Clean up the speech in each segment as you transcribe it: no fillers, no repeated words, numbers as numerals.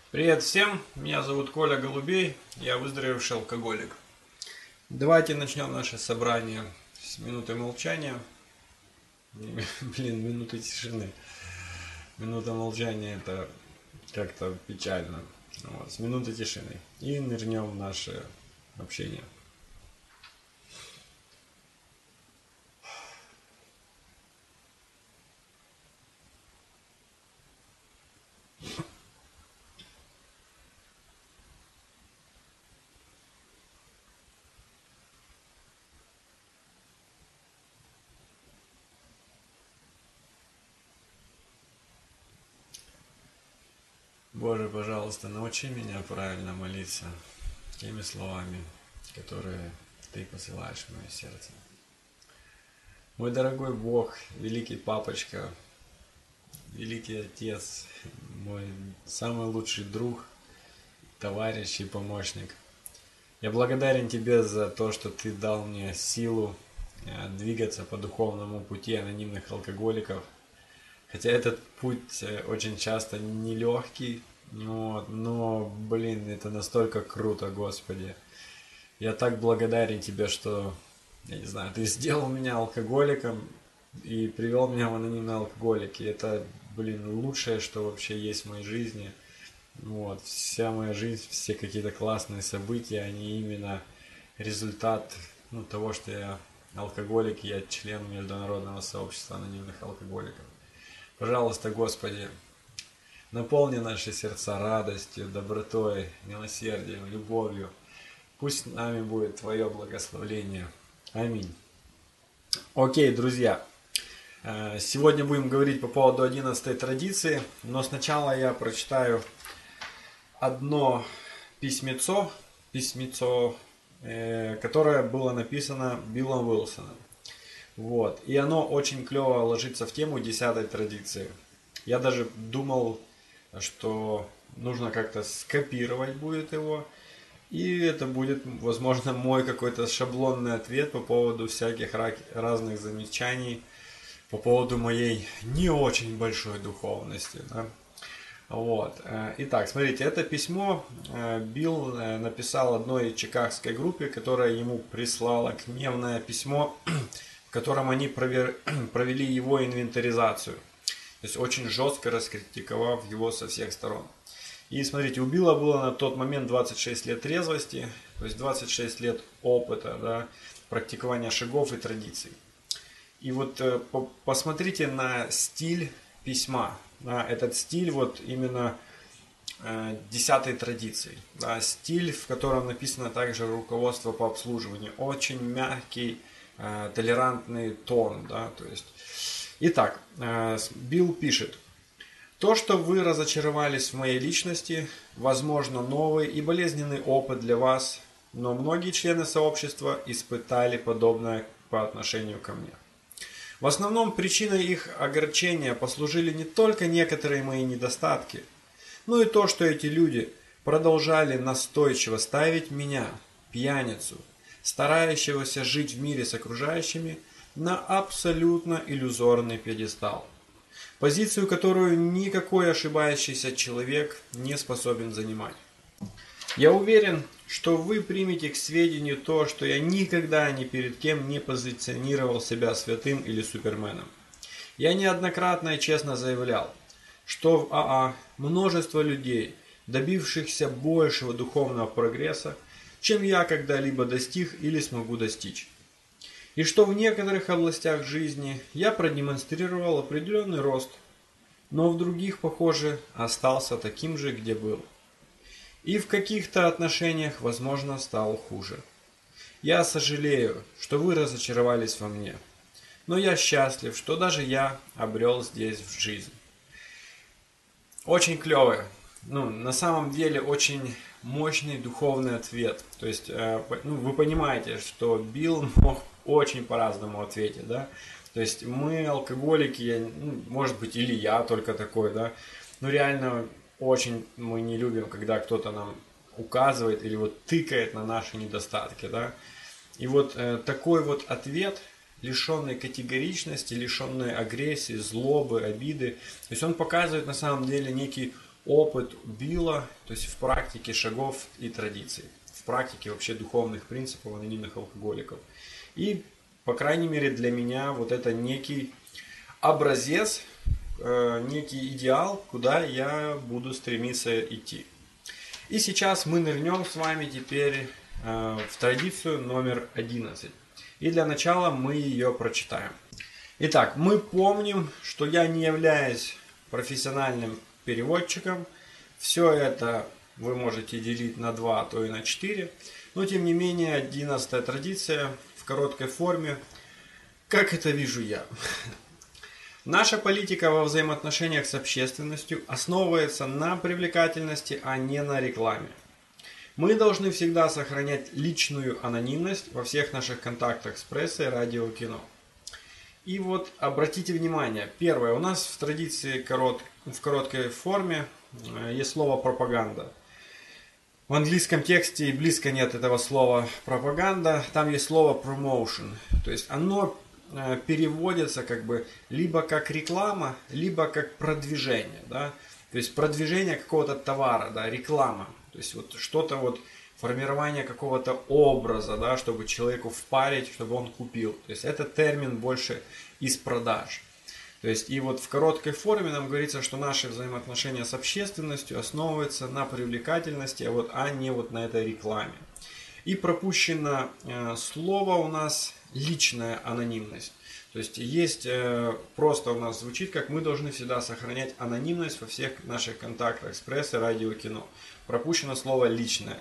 Привет всем, меня зовут Коля Голубей, я выздоровевший алкоголик. Давайте начнем наше собрание с минуты молчания. Минуты тишины. Минута молчания это как-то печально. Вот, с минуты тишины. И нырнем в наше общение. Боже, пожалуйста, научи меня правильно молиться теми словами, которые Ты посылаешь в мое сердце. Мой дорогой Бог, великий папочка, великий Отец, мой самый лучший друг, товарищ и помощник. Я благодарен Тебе за то, что Ты дал мне силу двигаться по духовному пути анонимных алкоголиков. Хотя этот путь очень часто нелегкий, но, это настолько круто, Господи. Я так благодарен Тебе, что, я не знаю, Ты сделал меня алкоголиком и привел меня в анонимные алкоголики. Это, лучшее, что вообще есть в моей жизни. Вот, вся моя жизнь, все какие-то классные события, они именно результат того, что я алкоголик, я член международного сообщества анонимных алкоголиков. Пожалуйста, Господи, наполни наши сердца радостью, добротой, милосердием, любовью. Пусть с нами будет Твое благословение. Аминь. Окей, друзья. Сегодня будем говорить по поводу 11-й традиции, но сначала я прочитаю одно письмецо, которое было написано Биллом Уилсоном. Вот. И оно очень клево ложится в тему 10-й традиции. Я даже думал, что нужно как-то скопировать будет его. И это будет, возможно, мой какой-то шаблонный ответ по поводу всяких разных замечаний, по поводу моей не очень большой духовности. Да? Вот. Итак, смотрите, это письмо Билл написал одной чикагской группе, которая ему прислала гневное письмо, в котором они провели его инвентаризацию. То есть очень жестко раскритиковав его со всех сторон. И смотрите, у Билла было на тот момент 26 лет трезвости, то есть 26 лет опыта, да, практикования шагов и традиций. И вот посмотрите на стиль письма. Да, этот стиль вот именно 10-й традиции. Да, стиль, в котором написано также руководство по обслуживанию. Очень мягкий, толерантный тон. Да, то есть. Итак, Билл пишет. То, что вы разочаровались в моей личности, возможно, новый и болезненный опыт для вас, но многие члены сообщества испытали подобное по отношению ко мне. В основном причиной их огорчения послужили не только некоторые мои недостатки, но и то, что эти люди продолжали настойчиво ставить меня, пьяницу, старающегося жить в мире с окружающими, на абсолютно иллюзорный пьедестал. Позицию, которую никакой ошибающийся человек не способен занимать. Я уверен, что вы примете к сведению то, что я никогда ни перед кем не позиционировал себя святым или суперменом. Я неоднократно и честно заявлял, что в АА множество людей, добившихся большего духовного прогресса, чем я когда-либо достиг или смогу достичь. И что в некоторых областях жизни я продемонстрировал определенный рост, но в других, похоже, остался таким же, где был. И в каких-то отношениях, возможно, стал хуже. Я сожалею, что вы разочаровались во мне, но я счастлив, что даже я обрел здесь в жизнь. Очень клевое. На самом деле очень мощный духовный ответ. То есть, вы понимаете, что Билл мог очень по-разному ответить, да. То есть мы алкоголики, может быть, или я только такой, да. Но реально очень мы не любим, когда кто-то нам указывает или вот тыкает на наши недостатки, да. И вот такой вот ответ, лишенный категоричности, лишенный агрессии, злобы, обиды, то есть он показывает на самом деле некий опыт Билла, то есть в практике шагов и традиций, в практике вообще духовных принципов анонимных алкоголиков. И, по крайней мере, для меня вот это некий образец, некий идеал, куда я буду стремиться идти. И сейчас мы нырнем с вами теперь в традицию номер 11. И для начала мы ее прочитаем. Итак, мы помним, что я не являюсь профессиональным переводчиком. Все это вы можете делить на 2, а то и на 4. Но тем не менее, 11-я традиция в короткой форме. Как это вижу я? Наша политика во взаимоотношениях с общественностью основывается на привлекательности, а не на рекламе. Мы должны всегда сохранять личную анонимность во всех наших контактах с прессой, радио, кино. И вот обратите внимание, первое, у нас в традиции в короткой форме есть слово пропаганда. В английском тексте близко нет этого слова пропаганда, там есть слово promotion, то есть оно переводится как бы либо как реклама, либо как продвижение, да? То есть продвижение какого-то товара, да, реклама, то есть вот что-то вот формирование какого-то образа, да, чтобы человеку впарить, чтобы он купил. То есть это термин больше из продаж. То есть и вот в короткой форме нам говорится, что наши взаимоотношения с общественностью основываются на привлекательности, а не вот на этой рекламе. И пропущено слово у нас личная анонимность. То есть просто у нас звучит, как мы должны всегда сохранять анонимность во всех наших контактах с прессой, радио, кино. Пропущено слово личное.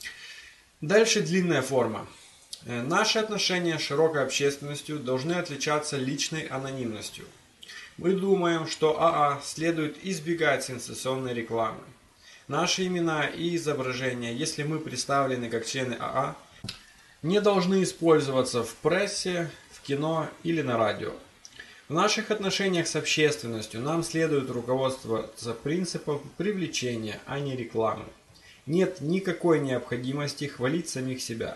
Дальше длинная форма. Наши отношения с широкой общественностью должны отличаться личной анонимностью. Мы думаем, что АА следует избегать сенсационной рекламы. Наши имена и изображения, если мы представлены как члены АА, не должны использоваться в прессе, в кино или на радио. В наших отношениях с общественностью нам следует руководствоваться принципом привлечения, а не рекламы. Нет никакой необходимости хвалить самих себя.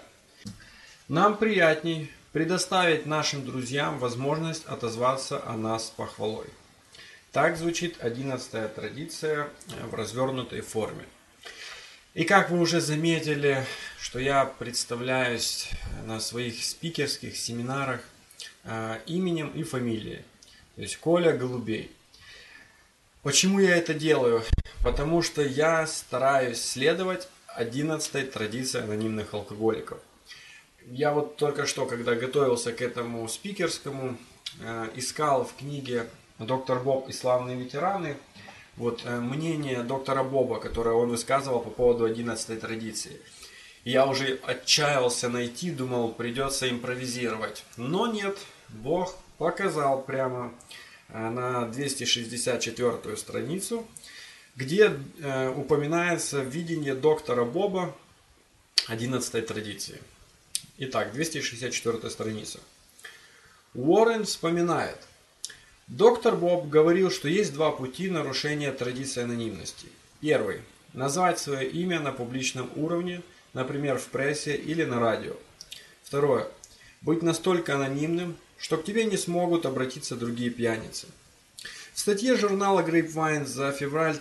Нам приятней предоставить нашим друзьям возможность отозваться о нас похвалой. Так звучит 11-я традиция в развернутой форме. И как вы уже заметили, что я представляюсь на своих спикерских семинарах именем и фамилией. То есть Коля Голубей. Почему я это делаю? Потому что я стараюсь следовать 11-й традиции анонимных алкоголиков. Я вот только что, когда готовился к этому спикерскому, искал в книге «Доктор Боб и славные ветераны» мнение доктора Боба, которое он высказывал по поводу 11-й традиции. Я уже отчаялся найти, думал, придется импровизировать. Но нет, Бог показал прямо на 264-ю страницу, где упоминается видение доктора Боба 11-й традиции. Итак, 264-я страница. Уоррен вспоминает. Доктор Боб говорил, что есть два пути нарушения традиции анонимности. Первый. Назвать свое имя на публичном уровне, например, в прессе или на радио. Второе. Быть настолько анонимным, что к тебе не смогут обратиться другие пьяницы. В статье журнала Grapevine за февраль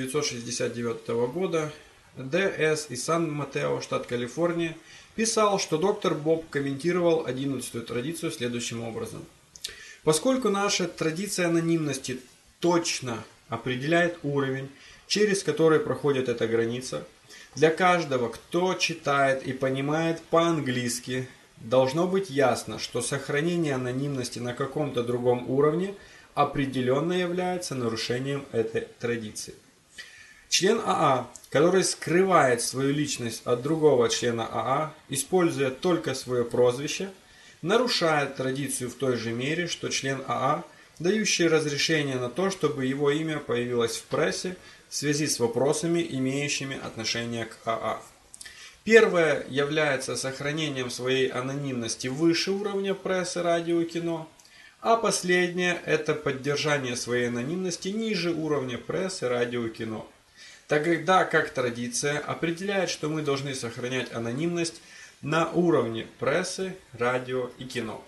1969 года Д.С. из Сан-Матео, штат Калифорния, писал, что доктор Боб комментировал 11-ю традицию следующим образом. Поскольку наша традиция анонимности точно определяет уровень, через который проходит эта граница, для каждого, кто читает и понимает по-английски, должно быть ясно, что сохранение анонимности на каком-то другом уровне определенно является нарушением этой традиции. Член АА, который скрывает свою личность от другого члена АА, используя только свое прозвище, нарушает традицию в той же мере, что член АА, дающий разрешение на то, чтобы его имя появилось в прессе в связи с вопросами, имеющими отношение к АА. Первое является сохранением своей анонимности выше уровня прессы, радио и кино, а последнее – это поддержание своей анонимности ниже уровня прессы, радио и кино. Тогда как традиция определяет, что мы должны сохранять анонимность на уровне прессы, радио и кино.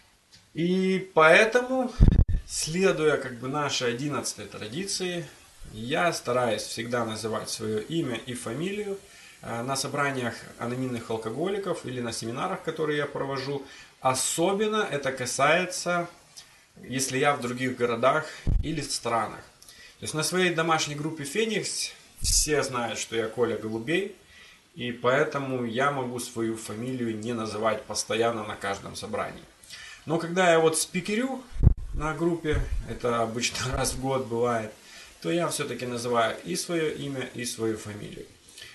И поэтому, следуя нашей 11-й традиции, я стараюсь всегда называть свое имя и фамилию на собраниях анонимных алкоголиков или на семинарах, которые я провожу. Особенно это касается, если я в других городах или странах. То есть на своей домашней группе Феникс все знают, что я Коля Голубей, и поэтому я могу свою фамилию не называть постоянно на каждом собрании. Но когда я вот спикерю на группе, это обычно раз в год бывает, то я все-таки называю и свое имя, и свою фамилию.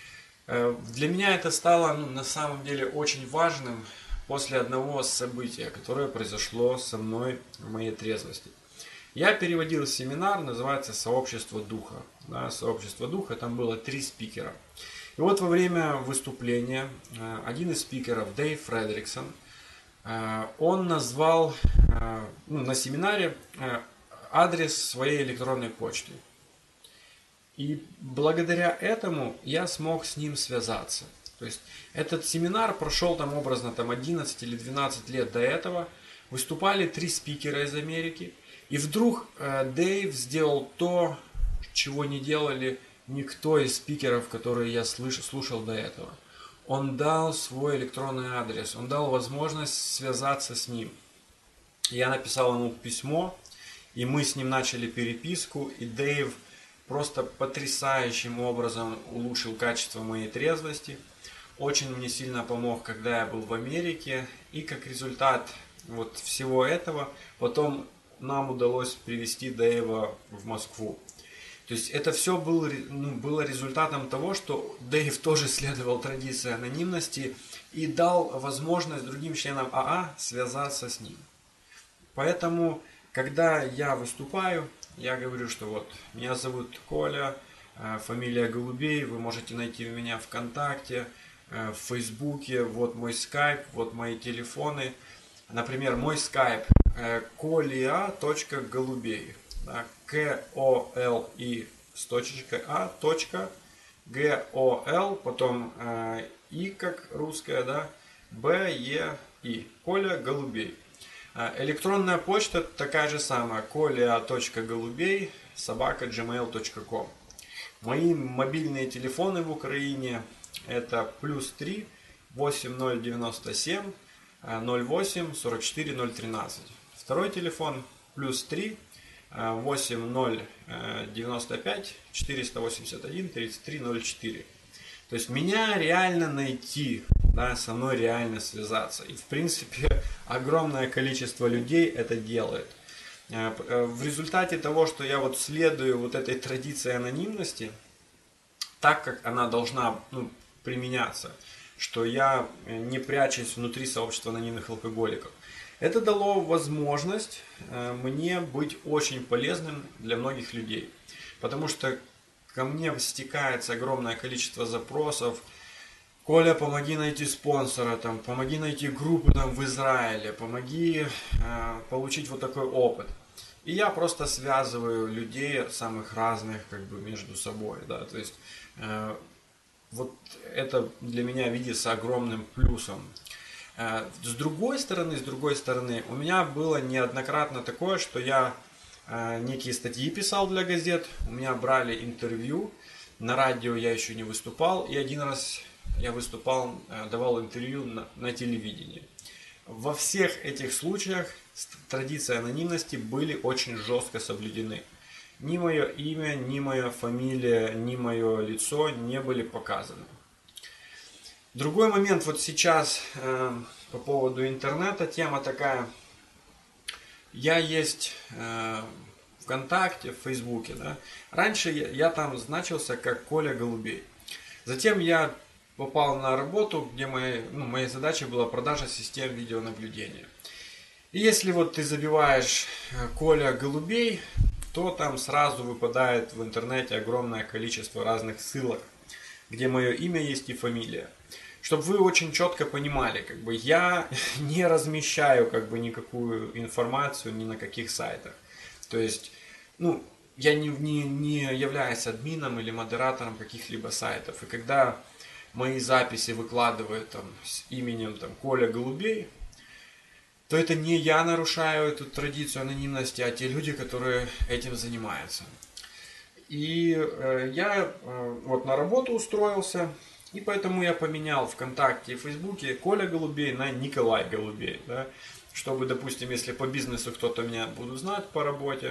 Для меня это стало на самом деле очень важным после одного события, которое произошло со мной в моей трезвости. Я переводил семинар, называется «Сообщество Духа». Да, «Сообщество Духа», там было 3 спикера. И вот во время выступления один из спикеров, Дэйв Фредриксон, он назвал на семинаре адрес своей электронной почты. И благодаря этому я смог с ним связаться. То есть этот семинар прошел там образно 11 или 12 лет до этого. Выступали 3 спикера из Америки. И вдруг Дэйв сделал то, чего не делали никто из спикеров, которые я слушал до этого. Он дал свой электронный адрес, он дал возможность связаться с ним. Я написал ему письмо, и мы с ним начали переписку, и Дэйв просто потрясающим образом улучшил качество моей трезвости. Очень мне сильно помог, когда я был в Америке. И как результат вот всего этого, потом нам удалось привести Дэйва в Москву. То есть это все было результатом того, что Дэйв тоже следовал традиции анонимности и дал возможность другим членам АА связаться с ним. Поэтому, когда я выступаю, я говорю, что вот меня зовут Коля, фамилия Голубей, вы можете найти меня ВКонтакте, в Фейсбуке, вот мой скайп, вот мои телефоны. Например, мой скайп kolia.голубей, да, KOLI с точечкой А, точка, GOL, потом И как русская, да, BEI, Коля Голубей. Электронная почта такая же самая, kolia.голубей@gmail.com. Мои мобильные телефоны в Украине это +3 8097 08 44 013. Второй телефон +3 8095 481 33 04. То есть меня реально найти, да, со мной реально связаться. И в принципе огромное количество людей это делает. В результате того, что я вот следую вот этой традиции анонимности, так как она должна применяться, что я не прячусь внутри сообщества анонимных алкоголиков, это дало возможность мне быть очень полезным для многих людей. Потому что ко мне стекается огромное количество запросов. Коля, помоги найти спонсора, там, помоги найти группу там, в Израиле, помоги получить вот такой опыт. И я просто связываю людей самых разных между собой. Да? То есть вот это для меня видится огромным плюсом. С другой стороны, у меня было неоднократно такое, что я некие статьи писал для газет, у меня брали интервью, на радио я еще не выступал, и один раз я выступал, давал интервью на телевидении. Во всех этих случаях традиции анонимности были очень жестко соблюдены. Ни мое имя, ни моя фамилия, ни мое лицо не были показаны. Другой момент, вот сейчас по поводу интернета, тема такая. Я есть ВКонтакте, в Фейсбуке. Да? Раньше я там значился как Коля Голубей. Затем я попал на работу, где моей задачей была продажа систем видеонаблюдения. И если вот ты забиваешь Коля Голубей, то там сразу выпадает в интернете огромное количество разных ссылок, где мое имя есть и фамилия. Чтобы вы очень четко понимали, я не размещаю никакую информацию ни на каких сайтах. То есть, я не являюсь админом или модератором каких-либо сайтов. И когда мои записи выкладывают там с именем Коля Голубей, то это не я нарушаю эту традицию анонимности, а те люди, которые этим занимаются. И я вот на работу устроился, и поэтому я поменял ВКонтакте и Фейсбуке Коля Голубей на Николай Голубей. Да? Чтобы, допустим, если по бизнесу кто-то меня будет знать по работе,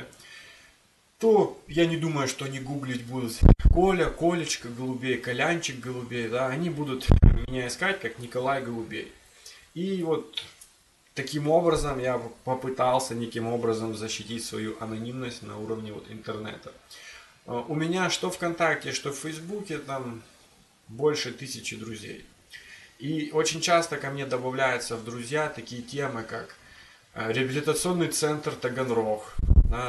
то я не думаю, что они гуглить будут Коля, Колечка Голубей, Колянчик Голубей. Да? Они будут меня искать как Николай Голубей. И вот таким образом я попытался неким образом защитить свою анонимность на уровне вот интернета. У меня что ВКонтакте, что в Фейсбуке там больше 1000 друзей. И очень часто ко мне добавляются в друзья такие темы, как реабилитационный центр Таганрог, да,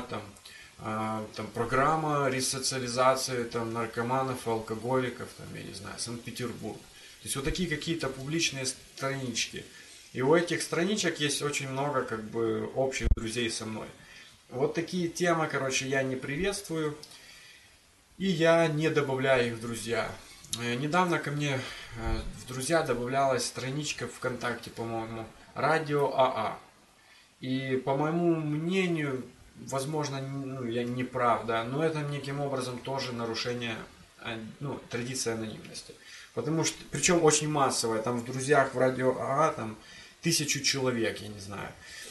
там программа ресоциализации там, наркоманов и алкоголиков, там, я не знаю, Санкт-Петербург. То есть вот такие какие-то публичные странички. И у этих страничек есть очень много как бы общих друзей со мной. Вот такие темы, короче, я не приветствую. И я не добавляю их в друзья. Недавно ко мне в друзья добавлялась страничка ВКонтакте, по-моему, Радио АА. И по моему мнению, возможно, я не прав, да, но это неким образом тоже нарушение традиции анонимности. Потому что, причем очень массовое, там в друзьях в Радио АА там 1000 человек, я не знаю.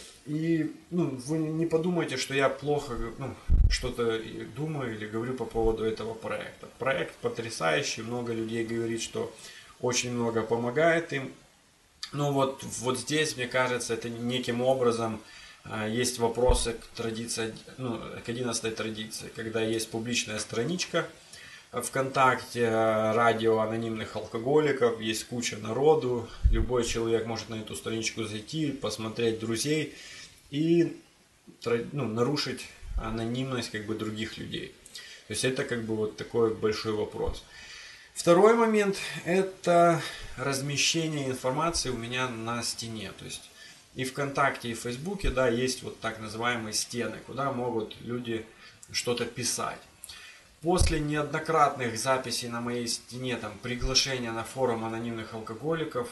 И вы не подумайте, что я плохо что-то думаю или говорю по поводу этого проекта. Проект потрясающий, много людей говорит, что очень много помогает им. Но вот здесь, мне кажется, это неким образом есть вопросы к традиции, к 11 традиции, когда есть публичная страничка ВКонтакте, радио анонимных алкоголиков, есть куча народу, любой человек может на эту страничку зайти, посмотреть друзей и нарушить анонимность как бы других людей. То есть это как бы вот такой большой вопрос. Второй момент – это размещение информации у меня на стене. То есть и ВКонтакте, и в Фейсбуке, да, есть вот так называемые стены, куда могут люди что-то писать. После неоднократных записей на моей стене, там, приглашения на форум анонимных алкоголиков,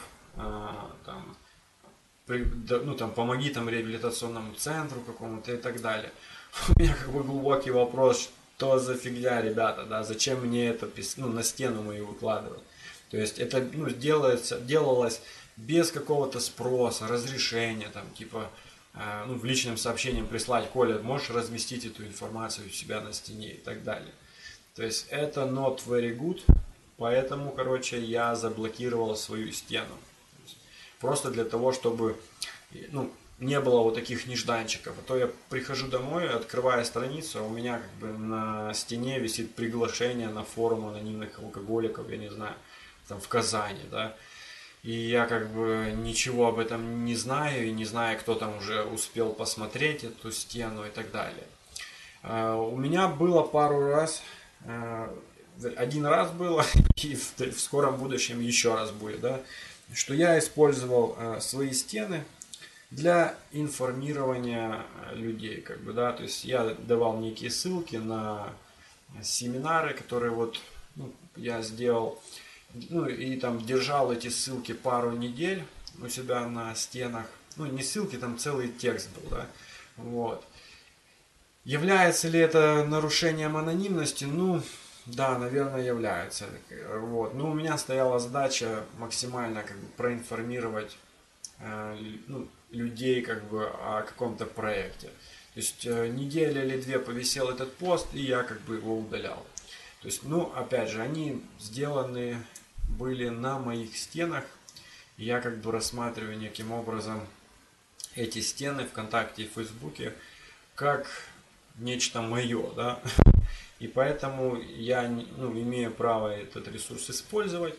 помоги там реабилитационному центру какому-то и так далее. У меня как бы глубокий вопрос, что за фигня, ребята, да, зачем мне это на стену мою выкладывать. То есть это делалось без какого-то спроса, разрешения, там, типа, в личном сообщении прислать: Коля, можешь разместить эту информацию у себя на стене и так далее. То есть это not very good, поэтому, короче, я заблокировал свою стену. Просто для того, чтобы не было вот таких нежданчиков. А то я прихожу домой, открываю страницу, а у меня как бы на стене висит приглашение на форум анонимных алкоголиков, я не знаю, там в Казани, да. И я как бы ничего об этом не знаю, и не знаю, кто там уже успел посмотреть эту стену и так далее. У меня было пару раз, один раз было, и в скором будущем еще раз будет, да, что я использовал свои стены для информирования людей, как бы, да, то есть я давал некие ссылки на семинары, которые вот я сделал, и там держал эти ссылки пару недель у себя на стенах, не ссылки, там целый текст был, да, вот. Является ли это нарушением анонимности? Да, наверное, является. Вот. Но у меня стояла задача максимально как бы проинформировать людей как бы о каком-то проекте. То есть неделя или две повисел этот пост, и я как бы его удалял. То есть, опять же, они сделаны были на моих стенах. И я как бы рассматриваю неким образом эти стены ВКонтакте и Фейсбуке как нечто мое, да. И поэтому я имею право этот ресурс использовать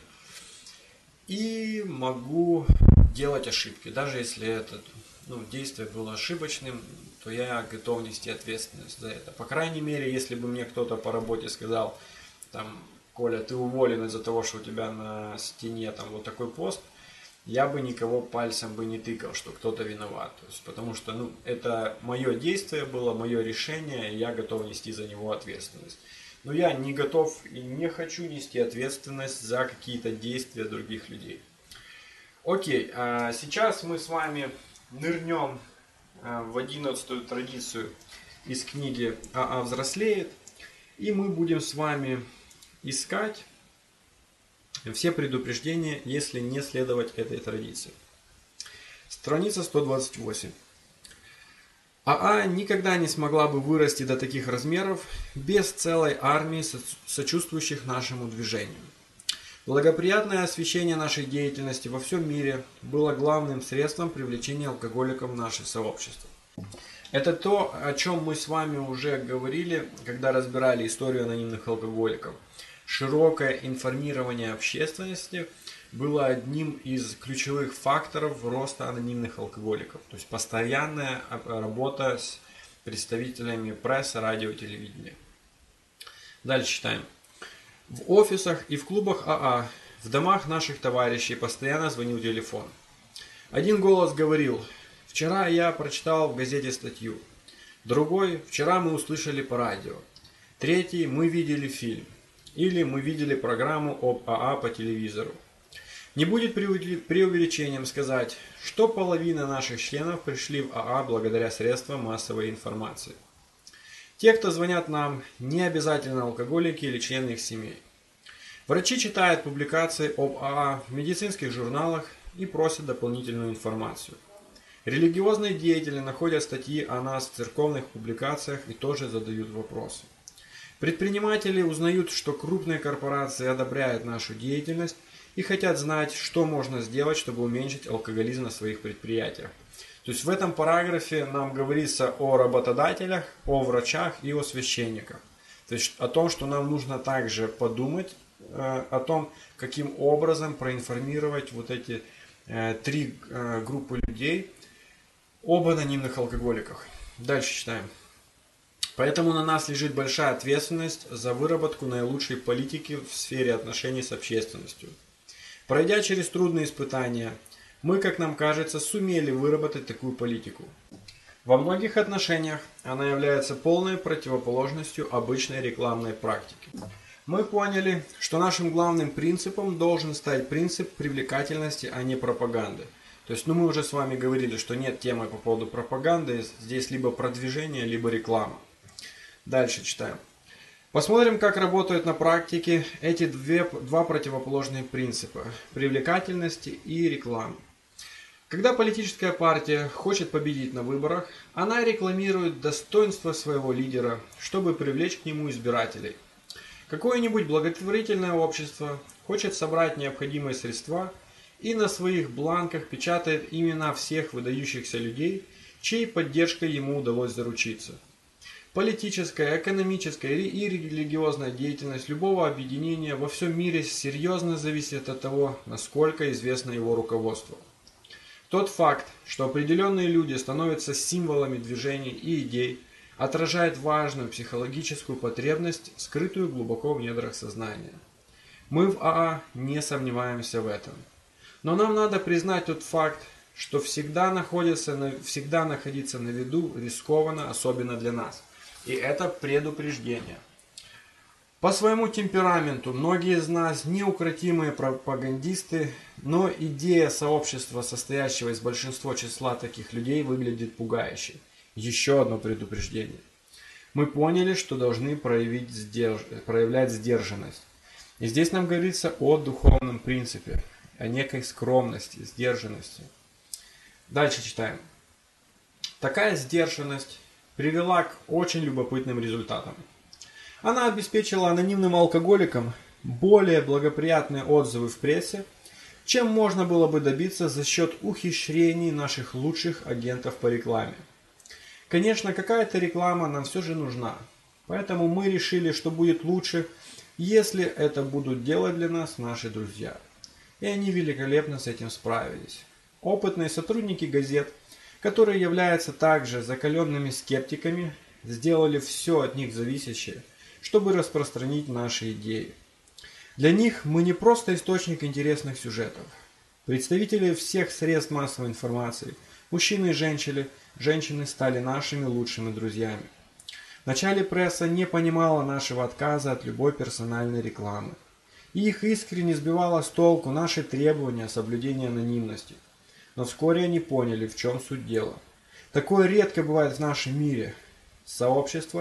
и могу делать ошибки. Даже если это действие было ошибочным, то я готов нести ответственность за это. По крайней мере, если бы мне кто-то по работе сказал, там, Коля, ты уволен из-за того, что у тебя на стене там вот такой пост, я бы никого пальцем бы не тыкал, что кто-то виноват. То есть, потому что это мое действие было, мое решение, и я готов нести за него ответственность. Но я не готов и не хочу нести ответственность за какие-то действия других людей. Окей, сейчас мы с вами нырнем в 11-ю традицию из книги «АА взрослеет». И мы будем с вами искать все предупреждения, если не следовать этой традиции. Страница 128. АА никогда не смогла бы вырасти до таких размеров без целой армии сочувствующих нашему движению. Благоприятное освещение нашей деятельности во всем мире было главным средством привлечения алкоголиков в наше сообщество. Это то, о чем мы с вами уже говорили, когда разбирали историю анонимных алкоголиков. Широкое информирование общественности было одним из ключевых факторов роста анонимных алкоголиков. То есть постоянная работа с представителями прессы, радио, телевидения. Дальше читаем. В офисах и в клубах АА, в домах наших товарищей постоянно звонил телефон. Один голос говорил: «Вчера я прочитал в газете статью». Другой: «Вчера мы услышали по радио». Третий: «Мы видели фильм». Или «Мы видели программу об АА по телевизору». Не будет преувеличением сказать, что половина наших членов пришли в АА благодаря средствам массовой информации. Те, кто звонят нам, не обязательно алкоголики или члены их семей. Врачи читают публикации об АА в медицинских журналах и просят дополнительную информацию. Религиозные деятели находят статьи о нас в церковных публикациях и тоже задают вопросы. Предприниматели узнают, что крупные корпорации одобряют нашу деятельность и хотят знать, что можно сделать, чтобы уменьшить алкоголизм на своих предприятиях. То есть в этом параграфе нам говорится о работодателях, о врачах и о священниках. То есть о том, что нам нужно также подумать о том, каким образом проинформировать вот эти три группы людей об анонимных алкоголиках. Дальше читаем. Поэтому на нас лежит большая ответственность за выработку наилучшей политики в сфере отношений с общественностью. Пройдя через трудные испытания, мы, как нам кажется, сумели выработать такую политику. Во многих отношениях она является полной противоположностью обычной рекламной практике. Мы поняли, что нашим главным принципом должен стать принцип привлекательности, а не пропаганды. То есть, мы уже с вами говорили, что нет темы по поводу пропаганды, здесь либо продвижение, либо реклама. Дальше читаем. Посмотрим, как работают на практике эти два противоположные принципа – привлекательности и рекламы. Когда политическая партия хочет победить на выборах, она рекламирует достоинство своего лидера, чтобы привлечь к нему избирателей. Какое-нибудь благотворительное общество хочет собрать необходимые средства и на своих бланках печатает имена всех выдающихся людей, чьей поддержкой ему удалось заручиться. Политическая, экономическая и религиозная деятельность любого объединения во всем мире серьезно зависит от того, насколько известно его руководство. Тот факт, что определенные люди становятся символами движений и идей, отражает важную психологическую потребность, скрытую глубоко в недрах сознания. Мы в АА не сомневаемся в этом. Но нам надо признать тот факт, что всегда находиться на виду рискованно, особенно для нас. И это предупреждение. По своему темпераменту многие из нас неукротимые пропагандисты, но идея сообщества, состоящего из большинства числа таких людей, выглядит пугающе. Еще одно предупреждение. Мы поняли, что должны проявлять сдержанность. И здесь нам говорится о духовном принципе, о некой скромности, сдержанности. Дальше читаем. Такая сдержанность привела к очень любопытным результатам. Она обеспечила анонимным алкоголикам более благоприятные отзывы в прессе, чем можно было бы добиться за счет ухищрений наших лучших агентов по рекламе. Конечно, какая-то реклама нам все же нужна, поэтому мы решили, что будет лучше, если это будут делать для нас наши друзья. И они великолепно с этим справились. Опытные сотрудники газет, которые являются также закаленными скептиками, сделали все от них зависящее, чтобы распространить наши идеи. Для них мы не просто источник интересных сюжетов. Представители всех средств массовой информации, мужчины и женщины стали нашими лучшими друзьями. Вначале пресса не понимала нашего отказа от любой персональной рекламы. И их искренне сбивало с толку наши требования соблюдения анонимности. Но вскоре они поняли, в чем суть дела. Такое редко бывает в нашем мире. Сообщество,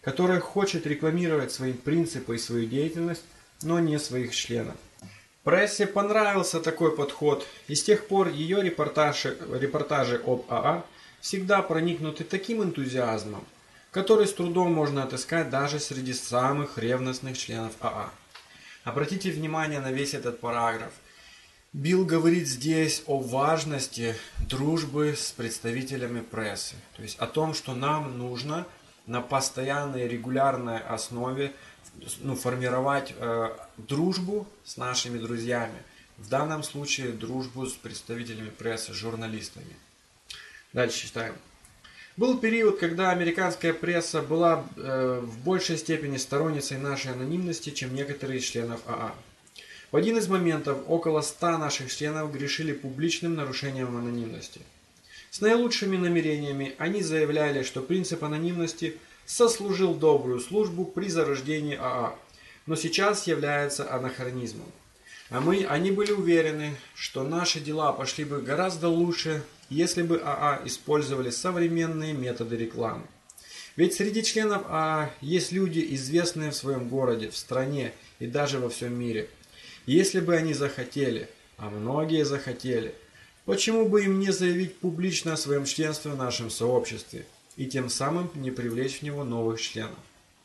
которая хочет рекламировать свои принципы и свою деятельность, но не своих членов. Прессе понравился такой подход, и с тех пор ее репортажи об АА всегда проникнуты таким энтузиазмом, который с трудом можно отыскать даже среди самых ревностных членов АА. Обратите внимание на весь этот параграф. Билл говорит здесь о важности дружбы с представителями прессы, то есть о том, что нам нужно на постоянной регулярной основе формировать дружбу с нашими друзьями. В данном случае дружбу с представителями прессы, журналистами. Дальше читаем. Был период, когда американская пресса была в большей степени сторонницей нашей анонимности, чем некоторые из членов АА. В один из моментов около 100 наших членов грешили публичным нарушением анонимности. С наилучшими намерениями они заявляли, что принцип анонимности сослужил добрую службу при зарождении АА, но сейчас является анахронизмом. Они были уверены, что наши дела пошли бы гораздо лучше, если бы АА использовали современные методы рекламы. Ведь среди членов АА есть люди, известные в своем городе, в стране и даже во всем мире. Если бы они захотели, а многие захотели, почему бы им не заявить публично о своем членстве в нашем сообществе и тем самым не привлечь в него новых членов?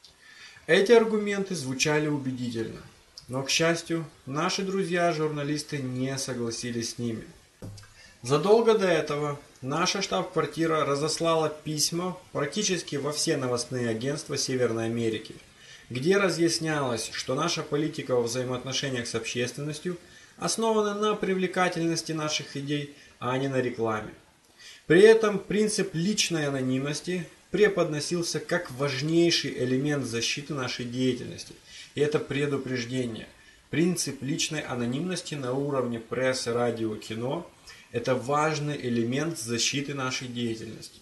Эти аргументы звучали убедительно, но, к счастью, наши друзья-журналисты не согласились с ними. Задолго до этого наша штаб-квартира разослала письма практически во все новостные агентства Северной Америки, где разъяснялось, что наша политика во взаимоотношениях с общественностью основана на привлекательности наших идей, а не на рекламе. При этом принцип личной анонимности преподносился как важнейший элемент защиты нашей деятельности. И это предупреждение. Принцип личной анонимности на уровне прессы, радио, кино – это важный элемент защиты нашей деятельности.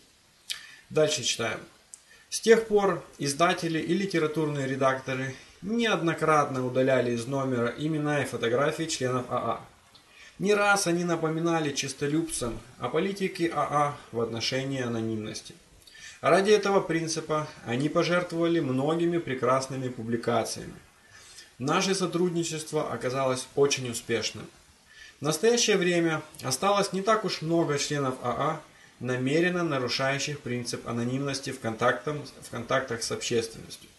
Дальше читаем. С тех пор издатели и литературные редакторы неоднократно удаляли из номера имена и фотографии членов АА. Не раз они напоминали честолюбцам о политике АА в отношении анонимности. Ради этого принципа они пожертвовали многими прекрасными публикациями. Наше сотрудничество оказалось очень успешным. В настоящее время осталось не так уж много членов АА, намеренно нарушающих принцип анонимности в контактах с общественностью.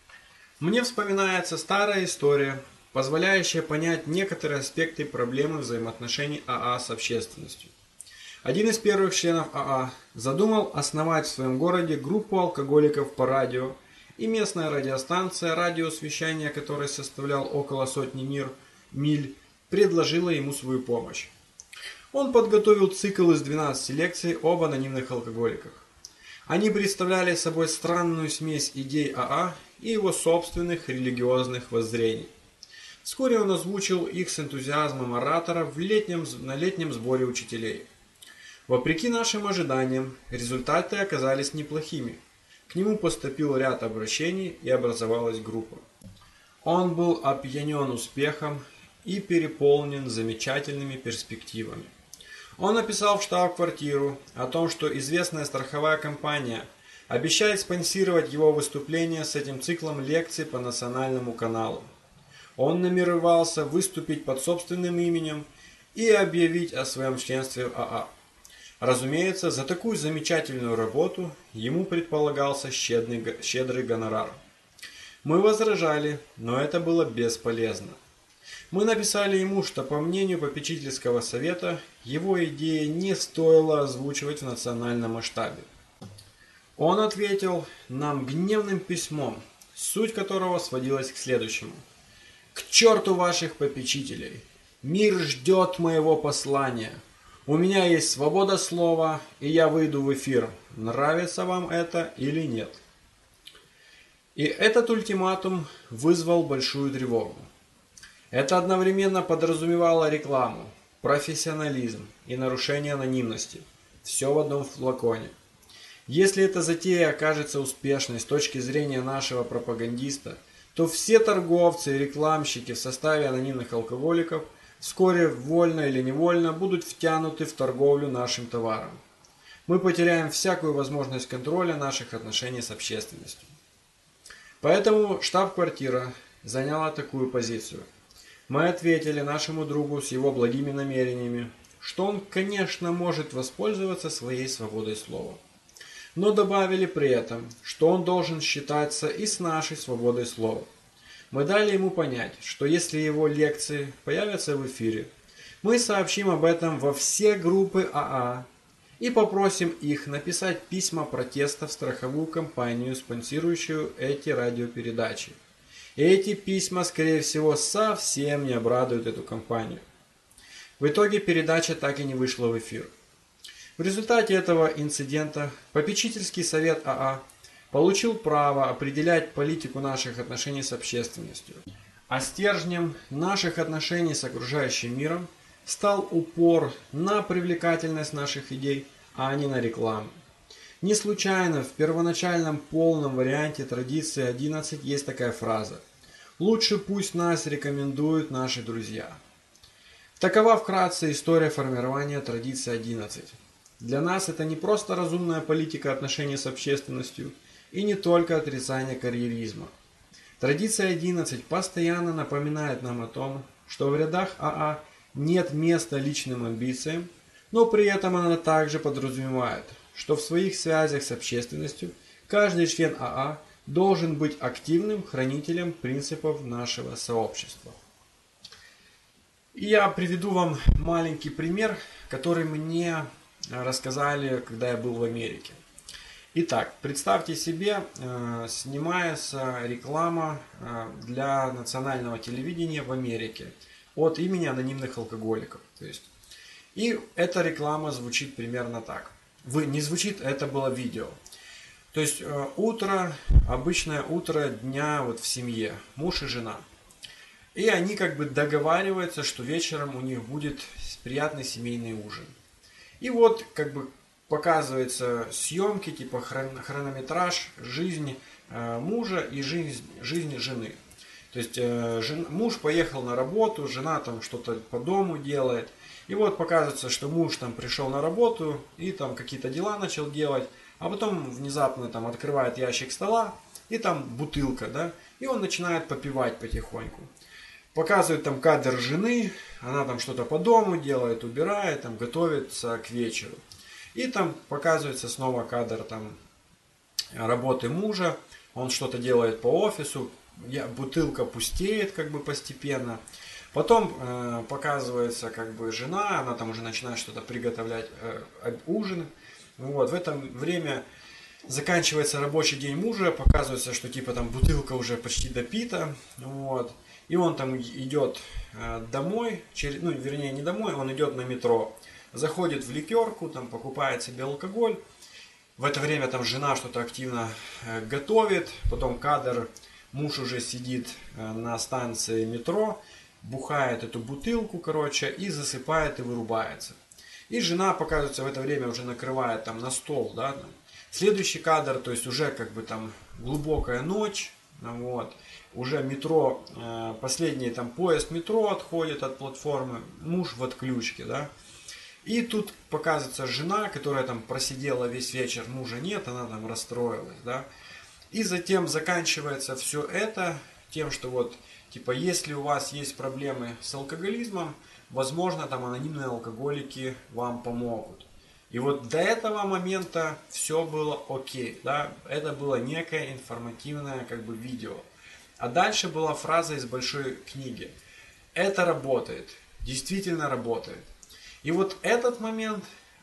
Мне вспоминается старая история, позволяющая понять некоторые аспекты проблемы взаимоотношений АА с общественностью. Один из первых членов АА задумал основать в своем городе группу алкоголиков по радио, и местная радиостанция, радиовещание которой составлял около сотни миль, предложила ему свою помощь. Он подготовил цикл из 12 лекций об анонимных алкоголиках. Они представляли собой странную смесь идей АА и его собственных религиозных воззрений. Вскоре он озвучил их с энтузиазмом оратора на летнем сборе учителей. Вопреки нашим ожиданиям, результаты оказались неплохими. К нему поступил ряд обращений и образовалась группа. Он был опьянен успехом и переполнен замечательными перспективами. Он написал в штаб-квартиру о том, что известная страховая компания обещает спонсировать его выступление с этим циклом лекций по национальному каналу. Он намеревался выступить под собственным именем и объявить о своем членстве в АА. Разумеется, за такую замечательную работу ему предполагался щедрый гонорар. Мы возражали, но это было бесполезно. Мы написали ему, что по мнению попечительского совета, его идеи не стоило озвучивать в национальном масштабе. Он ответил нам гневным письмом, суть которого сводилась к следующему. «К черту ваших попечителей! Мир ждет моего послания! У меня есть свобода слова, и я выйду в эфир, нравится вам это или нет». И этот ультиматум вызвал большую тревогу. Это одновременно подразумевало рекламу, профессионализм и нарушение анонимности. Все в одном флаконе. Если эта затея окажется успешной с точки зрения нашего пропагандиста, то все торговцы и рекламщики в составе анонимных алкоголиков вскоре, вольно или невольно, будут втянуты в торговлю нашим товаром. Мы потеряем всякую возможность контроля наших отношений с общественностью. Поэтому штаб-квартира заняла такую позицию. Мы ответили нашему другу с его благими намерениями, что он, конечно, может воспользоваться своей свободой слова. Но добавили при этом, что он должен считаться и с нашей свободой слова. Мы дали ему понять, что если его лекции появятся в эфире, мы сообщим об этом во все группы АА и попросим их написать письма протеста в страховую компанию, спонсирующую эти радиопередачи. И эти письма, скорее всего, совсем не обрадуют эту компанию. В итоге передача так и не вышла в эфир. В результате этого инцидента попечительский совет АА получил право определять политику наших отношений с общественностью. А стержнем наших отношений с окружающим миром стал упор на привлекательность наших идей, а не на рекламу. Не случайно в первоначальном полном варианте традиции 11 есть такая фраза: «Лучше пусть нас рекомендуют наши друзья». Такова вкратце история формирования традиции 11. Для нас это не просто разумная политика отношений с общественностью и не только отрицание карьеризма. Традиция 11 постоянно напоминает нам о том, что в рядах АА нет места личным амбициям, но при этом она также подразумевает, что в своих связях с общественностью каждый член АА должен быть активным хранителем принципов нашего сообщества. И я приведу вам маленький пример, который мне рассказали, когда я был в Америке. Итак, представьте себе, снимается реклама для национального телевидения в Америке от имени анонимных алкоголиков. И эта реклама звучит примерно так. Не звучит, это было видео. То есть утро, обычное утро дня вот в семье, муж и жена. И они как бы договариваются, что вечером у них будет приятный семейный ужин. И вот как бы показываются съемки, типа хронометраж, жизнь мужа и жизнь жены. То есть муж поехал на работу, жена там что-то по дому делает. И вот показывается, что муж там пришел на работу и там какие-то дела начал делать, а потом внезапно там открывает ящик стола и там бутылка, да, и он начинает попивать потихоньку. Показывает там кадр жены, она там что-то по дому делает, убирает, там готовится к вечеру. И там показывается снова кадр там работы мужа, он что-то делает по офису, бутылка пустеет как бы постепенно. Потом показывается как бы жена, она там уже начинает что-то приготовлять, ужин. Вот, в это время заканчивается рабочий день мужа, показывается, что типа там бутылка уже почти допита. Вот. И он там идет домой, вернее не домой, он идет на метро, заходит в ликерку, там покупает себе алкоголь. В это время там жена что-то активно готовит, потом кадр, муж уже сидит на станции метро, бухает эту бутылку, и засыпает и вырубается. И жена, показывается, в это время уже накрывает там на стол, да, там. Следующий кадр, то есть уже как бы там глубокая ночь, вот. Уже метро, последний там поезд метро отходит от платформы, муж в отключке, да. И тут показывается жена, которая там просидела весь вечер, мужа нет, она там расстроилась, да. И затем заканчивается все это тем, что вот, типа, если у вас есть проблемы с алкоголизмом, возможно, там анонимные алкоголики вам помогут. И вот до этого момента все было окей, да, это было некое информативное как бы видео. А дальше была фраза из большой книги: это работает, действительно работает. И вот этот момент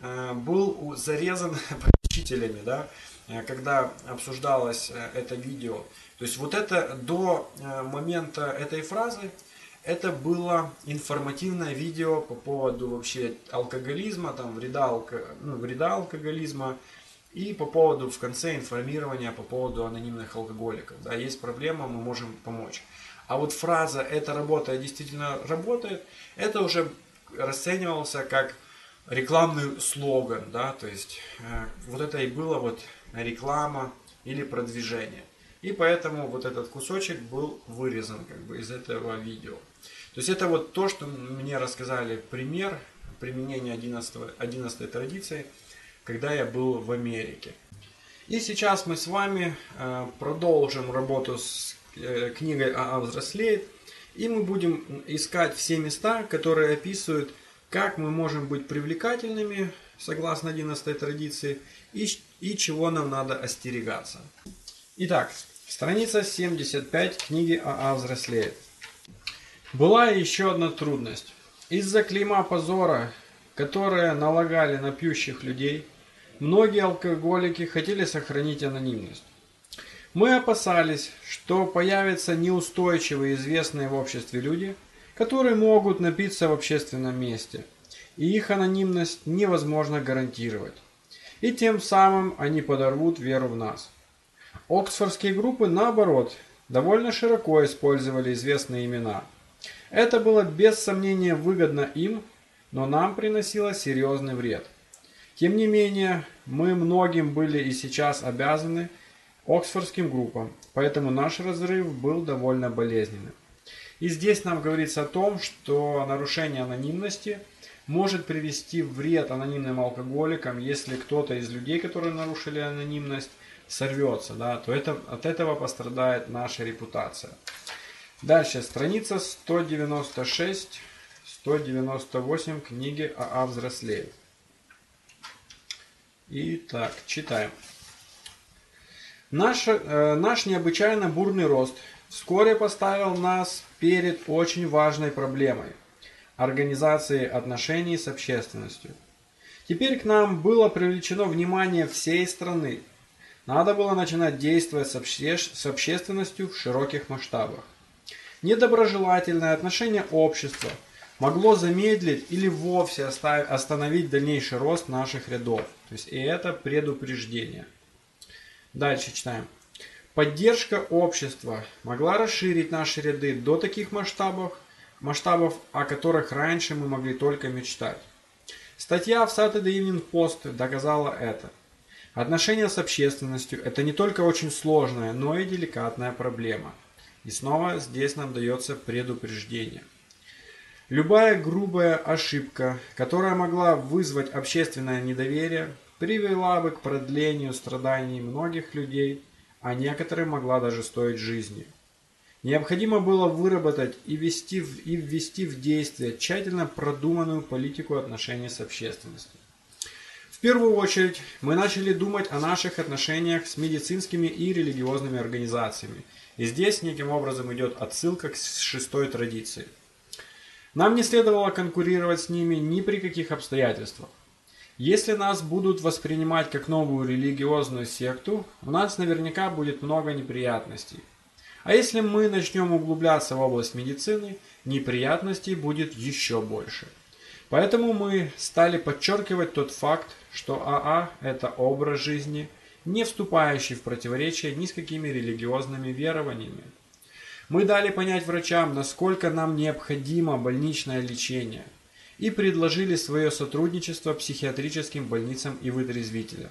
был зарезан попечителями, да, когда обсуждалось это видео. То есть вот это до момента этой фразы это было информативное видео по поводу вообще алкоголизма, там, вреда алкоголизма, и по поводу в конце информирования по поводу анонимных алкоголиков. Да, есть проблема, мы можем помочь. А вот фраза «это работает, действительно работает», это уже расценивался как рекламный слоган. Да, то есть вот это и было вот реклама или продвижение. И поэтому вот этот кусочек был вырезан как бы из этого видео. То есть это вот то, что мне рассказали пример применения 11 традиции, когда я был в Америке. И сейчас мы с вами продолжим работу с книгой «АА взрослеет». И мы будем искать все места, которые описывают, как мы можем быть привлекательными, согласно 11 традиции, и чего нам надо остерегаться. Итак, страница 75 книги «АА взрослеет». Была еще одна трудность. Из-за клейма позора, которое налагали на пьющих людей, многие алкоголики хотели сохранить анонимность. Мы опасались, что появятся неустойчивые известные в обществе люди, которые могут напиться в общественном месте, и их анонимность невозможно гарантировать. И тем самым они подорвут веру в нас. Оксфордские группы, наоборот, довольно широко использовали известные имена. Это было без сомнения выгодно им, но нам приносило серьезный вред. Тем не менее, мы многим были и сейчас обязаны оксфордским группам, поэтому наш разрыв был довольно болезненным. И здесь нам говорится о том, что нарушение анонимности может привести в вред анонимным алкоголикам, если кто-то из людей, которые нарушили анонимность, сорвется, да, то от этого пострадает наша репутация. Дальше, страница 196-198 книги «АА взрослеет». Итак, читаем. Наш необычайно бурный рост вскоре поставил нас перед очень важной проблемой – организацией отношений с общественностью. Теперь к нам было привлечено внимание всей страны. Надо было начинать действовать с общественностью в широких масштабах. Недоброжелательное отношение общества могло замедлить или вовсе остановить дальнейший рост наших рядов. То есть и это предупреждение. Дальше читаем. Поддержка общества могла расширить наши ряды до таких масштабов, о которых раньше мы могли только мечтать. Статья в Saturday Evening Post доказала это. Отношения с общественностью – это не только очень сложная, но и деликатная проблема. И снова здесь нам дается предупреждение. Любая грубая ошибка, которая могла вызвать общественное недоверие, привела бы к продлению страданий многих людей, а некоторым могла даже стоить жизни. Необходимо было выработать и ввести в действие тщательно продуманную политику отношений с общественностью. В первую очередь мы начали думать о наших отношениях с медицинскими и религиозными организациями. И здесь неким образом идет отсылка к 6-й традиции. Нам не следовало конкурировать с ними ни при каких обстоятельствах. Если нас будут воспринимать как новую религиозную секту, у нас наверняка будет много неприятностей. А если мы начнем углубляться в область медицины, неприятностей будет еще больше. Поэтому мы стали подчеркивать тот факт, что АА – это образ жизни, не вступающий в противоречие ни с какими религиозными верованиями. Мы дали понять врачам, насколько нам необходимо больничное лечение, и предложили свое сотрудничество психиатрическим больницам и вытрезвителям.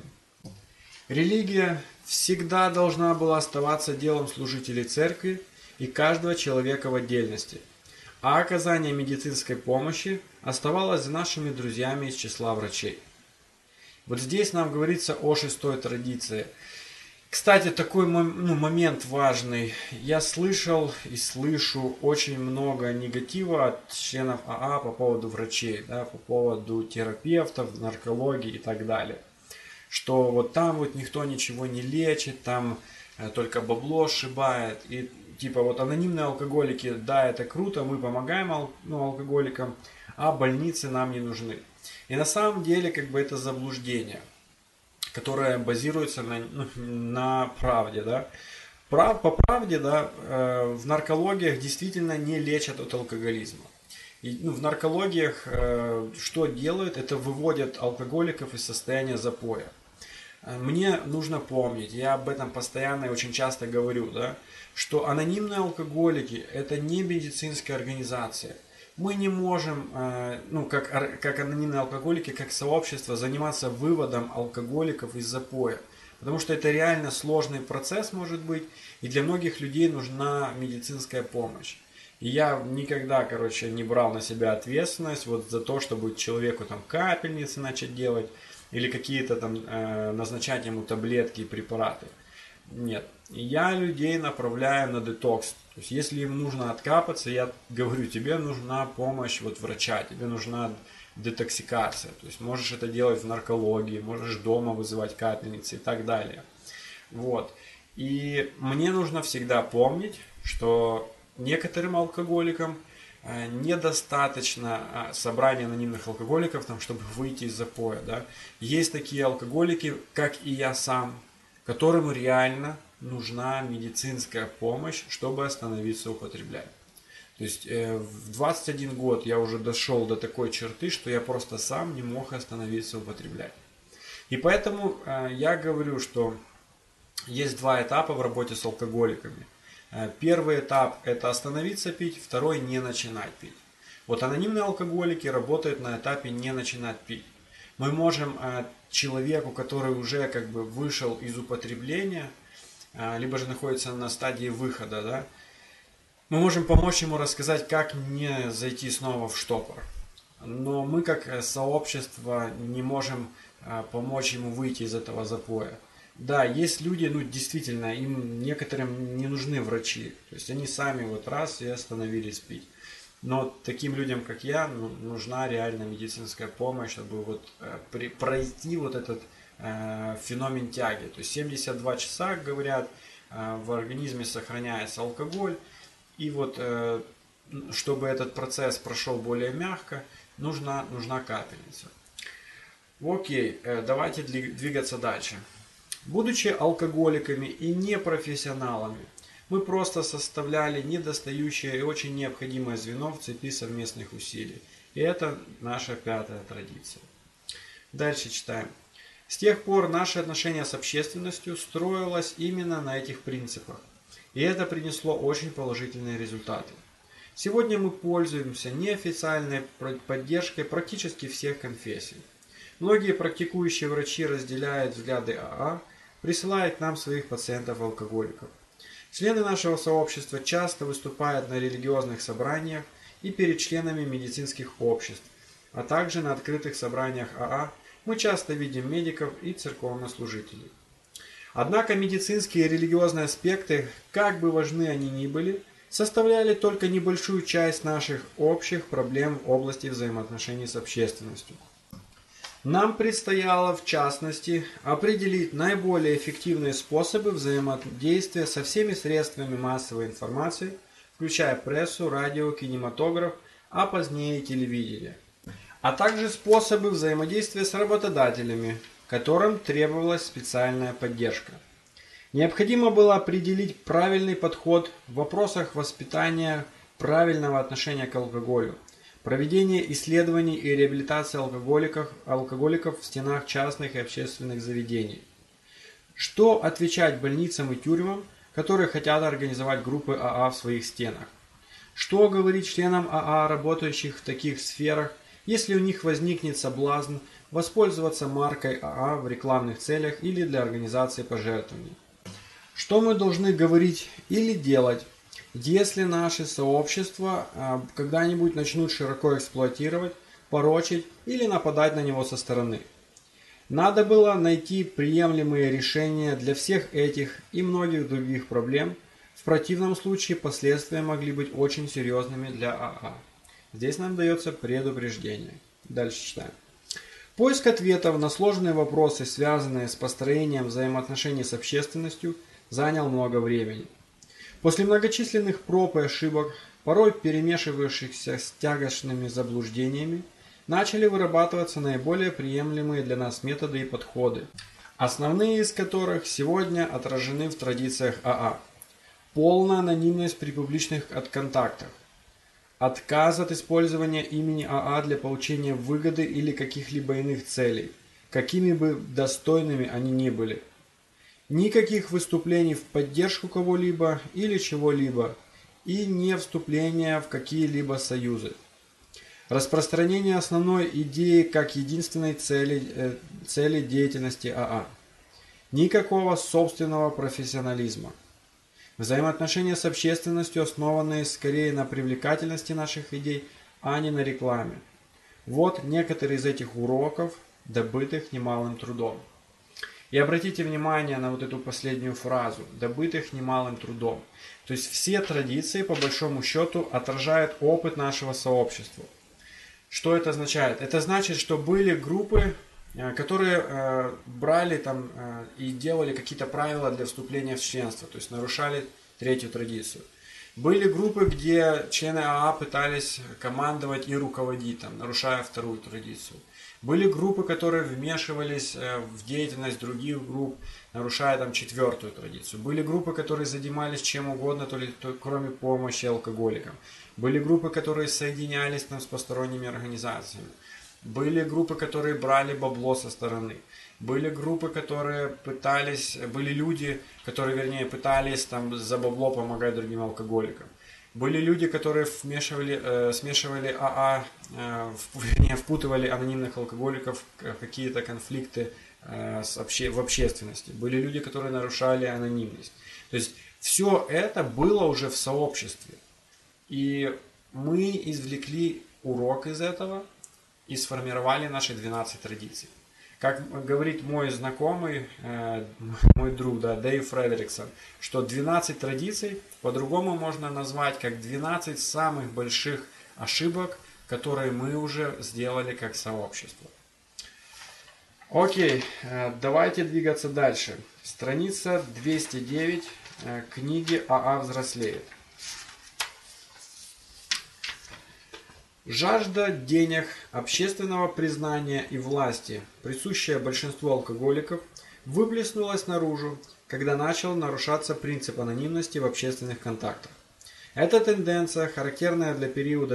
Религия всегда должна была оставаться делом служителей церкви и каждого человека в отдельности, а оказание медицинской помощи оставалось за нашими друзьями из числа врачей. Вот здесь нам говорится о 6-й традиции. Кстати, такой момент важный. Я слышал и слышу очень много негатива от членов АА по поводу врачей, да, по поводу терапевтов, наркологии и так далее. Что вот там вот никто ничего не лечит, там только бабло сшибает. И типа вот анонимные алкоголики, да, это круто, мы помогаем алкоголикам, а больницы нам не нужны. И на самом деле как бы это заблуждение, которая базируется на правде. Да? По правде, да, в наркологиях действительно не лечат от алкоголизма. И, в наркологиях что делают? Это выводят алкоголиков из состояния запоя. Мне нужно помнить, я об этом постоянно и очень часто говорю, да, что анонимные алкоголики – это не медицинская организация. Мы не можем, как анонимные алкоголики, как сообщество, заниматься выводом алкоголиков из запоя. Потому что это реально сложный процесс может быть, и для многих людей нужна медицинская помощь. И я никогда, не брал на себя ответственность вот за то, чтобы человеку там капельницы начать делать, или какие-то там назначать ему таблетки и препараты. Нет. Я людей направляю на детокс. То есть, если им нужно откапаться, я говорю, тебе нужна помощь вот врача, тебе нужна детоксикация. То есть, можешь это делать в наркологии, можешь дома вызывать капельницы и так далее. Вот. И мне нужно всегда помнить, что некоторым алкоголикам недостаточно собрания анонимных алкоголиков, там, чтобы выйти из запоя. Да? Есть такие алкоголики, как и я сам, которым реально нужна медицинская помощь, чтобы остановиться употреблять. То есть в 21 год я уже дошел до такой черты, что я просто сам не мог остановиться употреблять. И поэтому я говорю, что есть два этапа в работе с алкоголиками. Первый этап – это остановиться пить, второй – не начинать пить. Вот анонимные алкоголики работают на этапе не начинать пить. Мы можем человеку, который уже как бы вышел из употребления, либо же находится на стадии выхода, да, мы можем помочь ему рассказать, как не зайти снова в штопор. Но мы как сообщество не можем помочь ему выйти из этого запоя. Да, есть люди, действительно, им некоторым не нужны врачи. То есть они сами вот раз и остановились пить. Но таким людям, как я, нужна реально медицинская помощь, чтобы вот пройти вот этот феномен тяги. То есть 72 часа, говорят, в организме сохраняется алкоголь. И вот чтобы этот процесс прошел более мягко, нужна капельница. Окей, давайте двигаться дальше. Будучи алкоголиками и непрофессионалами, мы просто составляли недостающее и очень необходимое звено в цепи совместных усилий. И это наша пятая традиция. Дальше читаем. С тех пор наше отношение с общественностью строилось именно на этих принципах. И это принесло очень положительные результаты. Сегодня мы пользуемся неофициальной поддержкой практически всех конфессий. Многие практикующие врачи разделяют взгляды АА, присылают к нам своих пациентов-алкоголиков. Члены нашего сообщества часто выступают на религиозных собраниях и перед членами медицинских обществ, а также на открытых собраниях АА мы часто видим медиков и церковнослужителей. Однако медицинские и религиозные аспекты, как бы важны они ни были, составляли только небольшую часть наших общих проблем в области взаимоотношений с общественностью. Нам предстояло, в частности, определить наиболее эффективные способы взаимодействия со всеми средствами массовой информации, включая прессу, радио, кинематограф, а позднее и телевидение, а также способы взаимодействия с работодателями, которым требовалась специальная поддержка. Необходимо было определить правильный подход в вопросах воспитания правильного отношения к алкоголю, проведение исследований и реабилитации алкоголиков в стенах частных и общественных заведений. Что отвечать больницам и тюрьмам, которые хотят организовать группы АА в своих стенах? Что говорить членам АА, работающих в таких сферах, если у них возникнет соблазн воспользоваться маркой АА в рекламных целях или для организации пожертвований? Что мы должны говорить или делать, если наши сообщества когда-нибудь начнут широко эксплуатировать, порочить или нападать на него со стороны? Надо было найти приемлемые решения для всех этих и многих других проблем. В противном случае последствия могли быть очень серьезными для АА. Здесь нам дается предупреждение. Дальше читаем. Поиск ответов на сложные вопросы, связанные с построением взаимоотношений с общественностью, занял много времени. После многочисленных проб и ошибок, порой перемешивающихся с тягостными заблуждениями, начали вырабатываться наиболее приемлемые для нас методы и подходы, основные из которых сегодня отражены в традициях АА. Полная анонимность при публичных контактах, отказ от использования имени АА для получения выгоды или каких-либо иных целей, какими бы достойными они ни были. Никаких выступлений в поддержку кого-либо или чего-либо и не вступления в какие-либо союзы. Распространение основной идеи как единственной цели деятельности АА. Никакого собственного профессионализма. Взаимоотношения с общественностью, основанные скорее на привлекательности наших идей, а не на рекламе. Вот некоторые из этих уроков, добытых немалым трудом. И обратите внимание на вот эту последнюю фразу, добытых немалым трудом. То есть все традиции, по большому счету, отражают опыт нашего сообщества. Что это означает? Это значит, что были группы, которые брали там и делали какие-то правила для вступления в членство, то есть нарушали третью традицию. Были группы, где члены АА пытались командовать и руководить, там, нарушая вторую традицию. Были группы, которые вмешивались в деятельность других групп, нарушая там четвертую традицию. Были группы, которые занимались чем угодно, кроме помощи алкоголикам. Были группы, которые соединялись там с посторонними организациями. Были группы, которые брали бабло со стороны. Были группы, которые были люди, которые, вернее, пытались там за бабло помогать другим алкоголикам. Были люди, которые смешивали АА, впутывали анонимных алкоголиков в какие-то конфликты в общественности. Были люди, которые нарушали анонимность. То есть все это было уже в сообществе. И мы извлекли урок из этого и сформировали наши 12 традиций. Как говорит мой знакомый, мой друг, Дэйв Фредериксон, что 12 традиций по-другому можно назвать как 12 самых больших ошибок, которые мы уже сделали как сообщество. Окей, давайте двигаться дальше. Страница 209 книги АА взрослеет. Жажда денег, общественного признания и власти, присущая большинству алкоголиков, выплеснулась наружу, когда начал нарушаться принцип анонимности в общественных контактах. Эта тенденция, характерная для периода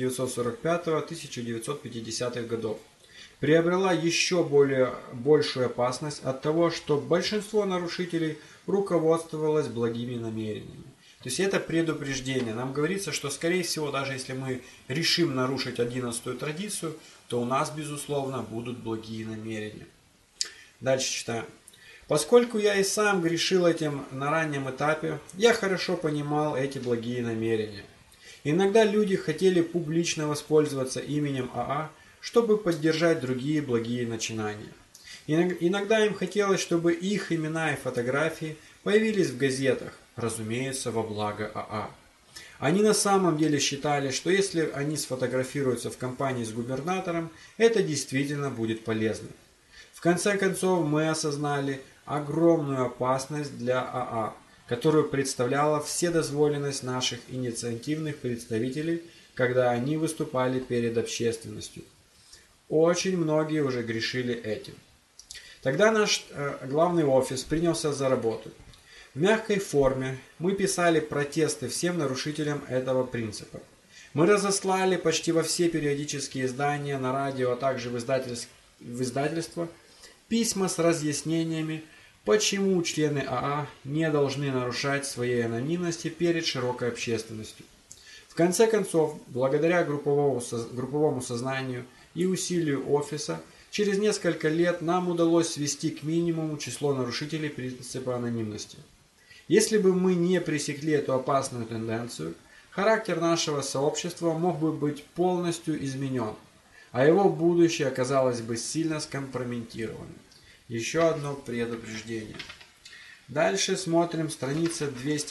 1945-1950-х годов, приобрела еще большую опасность от того, что большинство нарушителей руководствовалось благими намерениями. То есть это предупреждение. Нам говорится, что скорее всего, даже если мы решим нарушить 11-ю традицию, то у нас, безусловно, будут благие намерения. Дальше читаем. Поскольку я и сам грешил этим на раннем этапе, я хорошо понимал эти благие намерения. Иногда люди хотели публично воспользоваться именем АА, чтобы поддержать другие благие начинания. Иногда им хотелось, чтобы их имена и фотографии появились в газетах, разумеется, во благо АА. Они на самом деле считали, что если они сфотографируются в компании с губернатором, это действительно будет полезно. В конце концов, мы осознали огромную опасность для АА, которую представляла вседозволенность наших инициативных представителей, когда они выступали перед общественностью. Очень многие уже грешили этим. Тогда наш главный офис принялся за работу. В мягкой форме мы писали протесты всем нарушителям этого принципа. Мы разослали почти во все периодические издания, на радио, а также в издательства письма с разъяснениями, почему члены АА не должны нарушать своей анонимности перед широкой общественностью. В конце концов, благодаря групповому сознанию и усилию офиса, через несколько лет нам удалось свести к минимуму число нарушителей принципа анонимности. Если бы мы не пресекли эту опасную тенденцию, характер нашего сообщества мог бы быть полностью изменен, а его будущее оказалось бы сильно скомпрометированным. Еще одно предупреждение. Дальше смотрим страница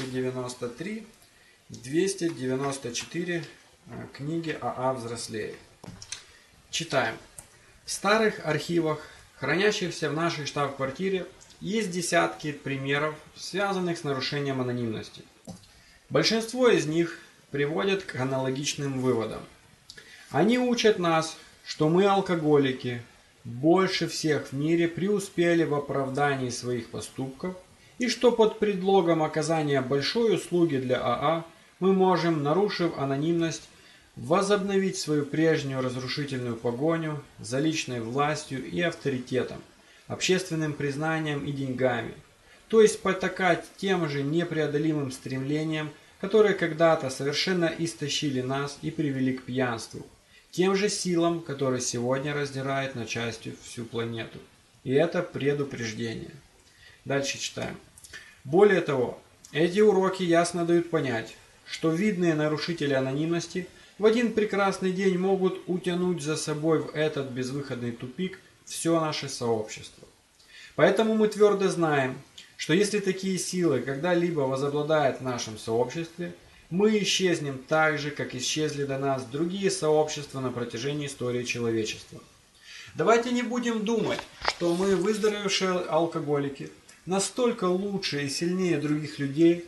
293-294 книги АА взрослеет. Читаем. В старых архивах, хранящихся в нашей штаб-квартире, есть десятки примеров, связанных с нарушением анонимности. Большинство из них приводят к аналогичным выводам. Они учат нас, что мы, алкоголики, больше всех в мире преуспели в оправдании своих поступков, и что под предлогом оказания большой услуги для АА мы можем, нарушив анонимность, возобновить свою прежнюю разрушительную погоню за личной властью и авторитетом, общественным признанием и деньгами, то есть потакать тем же непреодолимым стремлениям, которые когда-то совершенно истощили нас и привели к пьянству, тем же силам, которые сегодня раздирают на части всю планету. И это предупреждение. Дальше читаем. Более того, эти уроки ясно дают понять, что видные нарушители анонимности в один прекрасный день могут утянуть за собой в этот безвыходный тупик все наше сообщество. Поэтому мы твердо знаем, что если такие силы когда-либо возобладают в нашем сообществе, мы исчезнем так же, как исчезли до нас другие сообщества на протяжении истории человечества. Давайте не будем думать, что мы, выздоровевшие алкоголики, настолько лучше и сильнее других людей,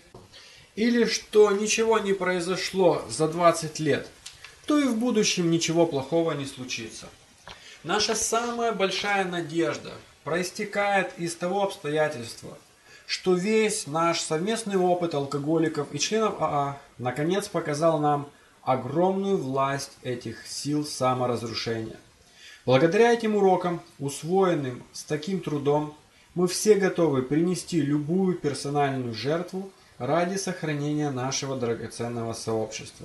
или что ничего не произошло за 20 лет, то и в будущем ничего плохого не случится. Наша самая большая надежда проистекает из того обстоятельства, что весь наш совместный опыт алкоголиков и членов АА наконец показал нам огромную власть этих сил саморазрушения. Благодаря этим урокам, усвоенным с таким трудом, мы все готовы принести любую персональную жертву ради сохранения нашего драгоценного сообщества.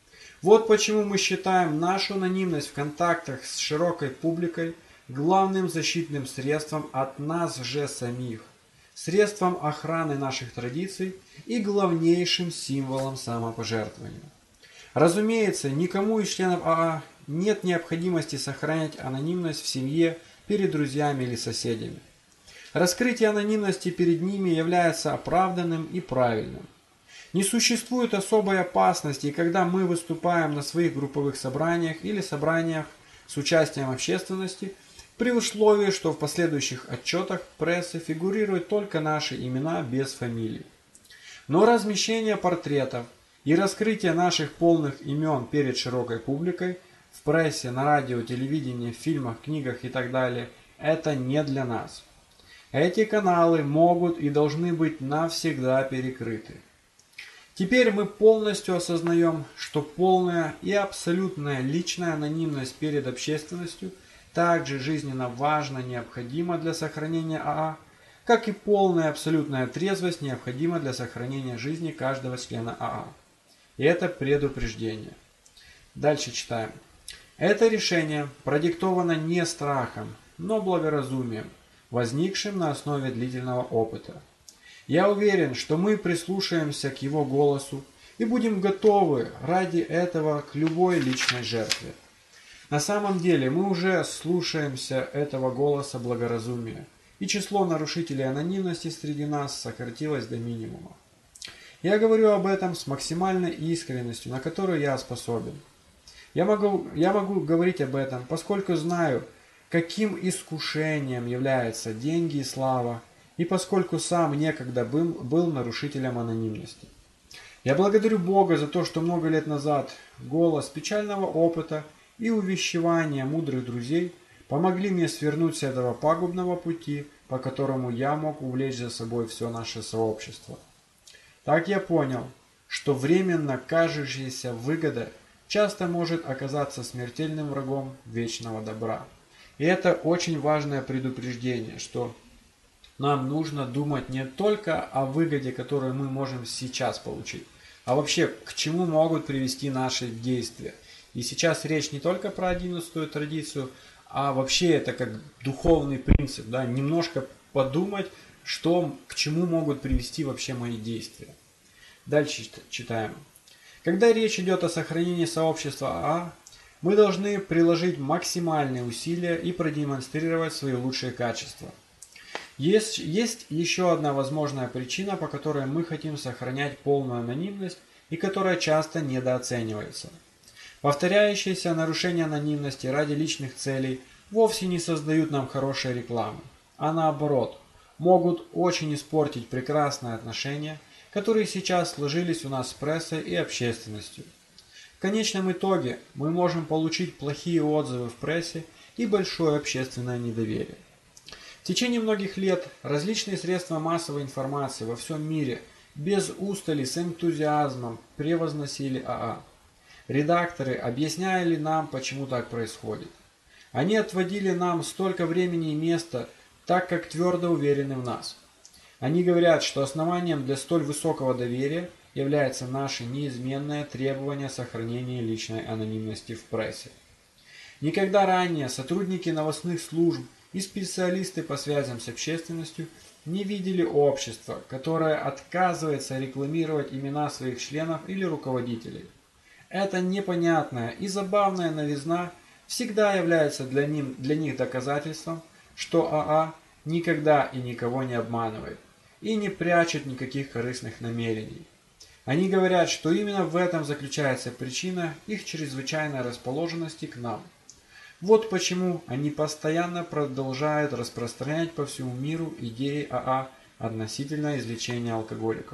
Вот почему мы считаем нашу анонимность в контактах с широкой публикой главным защитным средством от нас же самих, средством охраны наших традиций и главнейшим символом самопожертвования. Разумеется, никому из членов АА нет необходимости сохранять анонимность в семье, перед друзьями или соседями. Раскрытие анонимности перед ними является оправданным и правильным. Не существует особой опасности, когда мы выступаем на своих групповых собраниях или собраниях с участием общественности, при условии, что в последующих отчетах прессы фигурируют только наши имена без фамилий. Но размещение портретов и раскрытие наших полных имен перед широкой публикой в прессе, на радио, телевидении, фильмах, книгах и так далее – это не для нас. Эти каналы могут и должны быть навсегда перекрыты. Теперь мы полностью осознаем, что полная и абсолютная личная анонимность перед общественностью также жизненно важна и необходима для сохранения АА, как и полная и абсолютная трезвость необходима для сохранения жизни каждого члена АА. И это предупреждение. Дальше читаем. Это решение продиктовано не страхом, но благоразумием, возникшим на основе длительного опыта. Я уверен, что мы прислушаемся к его голосу и будем готовы ради этого к любой личной жертве. На самом деле мы уже слушаемся этого голоса благоразумия, и число нарушителей анонимности среди нас сократилось до минимума. Я говорю об этом с максимальной искренностью, на которую я способен. Я могу говорить об этом, поскольку знаю, каким искушением являются деньги и слава, и поскольку сам некогда был нарушителем анонимности. Я благодарю Бога за то, что много лет назад голос печального опыта и увещевания мудрых друзей помогли мне свернуть с этого пагубного пути, по которому я мог увлечь за собой все наше сообщество. Так я понял, что временно кажущаяся выгода часто может оказаться смертельным врагом вечного добра. И это очень важное предупреждение, что нам нужно думать не только о выгоде, которую мы можем сейчас получить, а вообще к чему могут привести наши действия. И сейчас речь не только про 11-ю традицию, а вообще это как духовный принцип, да, немножко подумать, к чему могут привести вообще мои действия. Дальше читаем. Когда речь идет о сохранении сообщества АА, мы должны приложить максимальные усилия и продемонстрировать свои лучшие качества. Есть еще одна возможная причина, по которой мы хотим сохранять полную анонимность и которая часто недооценивается. Повторяющиеся нарушения анонимности ради личных целей вовсе не создают нам хорошей рекламы, а наоборот, могут очень испортить прекрасные отношения, которые сейчас сложились у нас с прессой и общественностью. В конечном итоге мы можем получить плохие отзывы в прессе и большое общественное недоверие. В течение многих лет различные средства массовой информации во всем мире без устали с энтузиазмом превозносили АА. Редакторы объясняли нам, почему так происходит. Они отводили нам столько времени и места, так как твердо уверены в нас. Они говорят, что основанием для столь высокого доверия является наше неизменное требование сохранения личной анонимности в прессе. Никогда ранее сотрудники новостных служб и специалисты по связям с общественностью не видели общества, которое отказывается рекламировать имена своих членов или руководителей. Эта непонятная и забавная новизна всегда является для них доказательством, что АА никогда и никого не обманывает и не прячет никаких корыстных намерений. Они говорят, что именно в этом заключается причина их чрезвычайной расположенности к нам. Вот почему они постоянно продолжают распространять по всему миру идеи АА относительно излечения алкоголиков.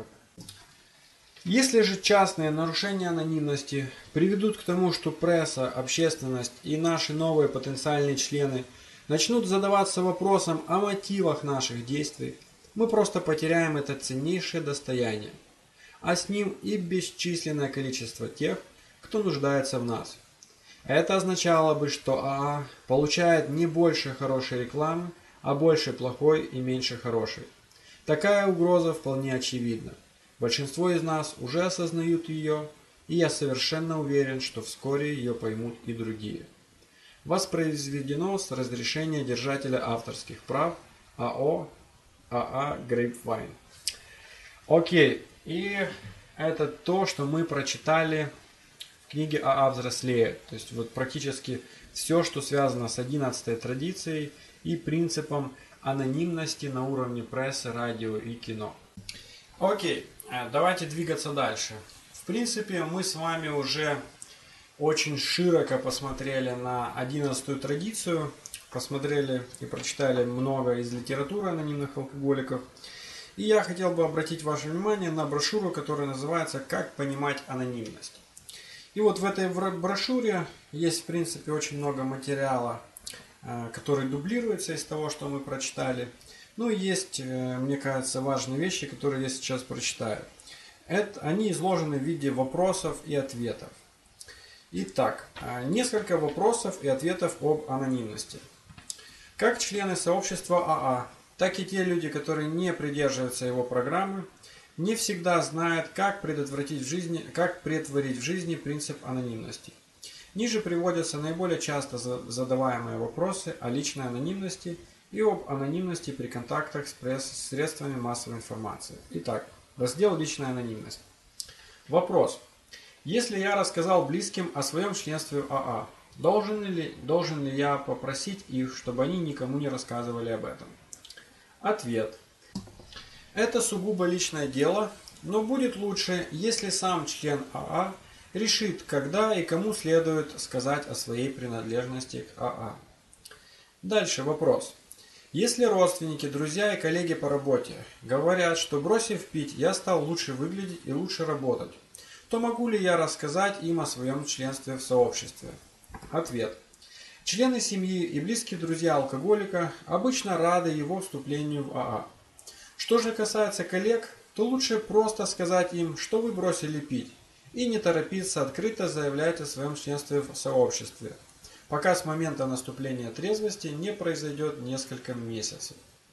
Если же частные нарушения анонимности приведут к тому, что пресса, общественность и наши новые потенциальные члены начнут задаваться вопросом о мотивах наших действий, мы просто потеряем это ценнейшее достояние, а с ним и бесчисленное количество тех, кто нуждается в нас. Это означало бы, что АА получает не больше хорошей рекламы, а больше плохой и меньше хорошей. Такая угроза вполне очевидна. Большинство из нас уже осознают ее, и я совершенно уверен, что вскоре ее поймут и другие. Воспроизведено с разрешения держателя авторских прав АО АА Grapevine. Окей, и это то, что мы прочитали в книге АА взрослеет. То есть вот практически все, что связано с 11-й традицией и принципом анонимности на уровне прессы, радио и кино. Окей, давайте двигаться дальше. В принципе, мы с вами уже очень широко посмотрели на 11-ю традицию, посмотрели и прочитали много из литературы анонимных алкоголиков. И я хотел бы обратить ваше внимание на брошюру, которая называется «Как понимать анонимность». И вот в этой брошюре есть, в принципе, очень много материала, который дублируется из того, что мы прочитали. Ну и есть, мне кажется, важные вещи, которые я сейчас прочитаю. Они изложены в виде вопросов и ответов. Итак, несколько вопросов и ответов об анонимности. Как члены сообщества АА, так и те люди, которые не придерживаются его программы, не всегда знают, как претворить в жизни принцип анонимности. Ниже приводятся наиболее часто задаваемые вопросы о личной анонимности и об анонимности при контактах с средствами массовой информации. Итак, раздел «Личная анонимность». Вопрос. Если я рассказал близким о своем членстве в АА, должен ли я попросить их, чтобы они никому не рассказывали об этом? Ответ. Это сугубо личное дело, но будет лучше, если сам член АА решит, когда и кому следует сказать о своей принадлежности к АА. Дальше вопрос. Если родственники, друзья и коллеги по работе говорят, что бросив пить, я стал лучше выглядеть и лучше работать, то могу ли я рассказать им о своем членстве в сообществе? Ответ. Члены семьи и близкие друзья алкоголика обычно рады его вступлению в АА. Что же касается коллег, то лучше просто сказать им, что вы бросили пить, и не торопиться открыто заявлять о своем членстве в сообществе, пока с момента наступления трезвости не произойдет несколько месяцев.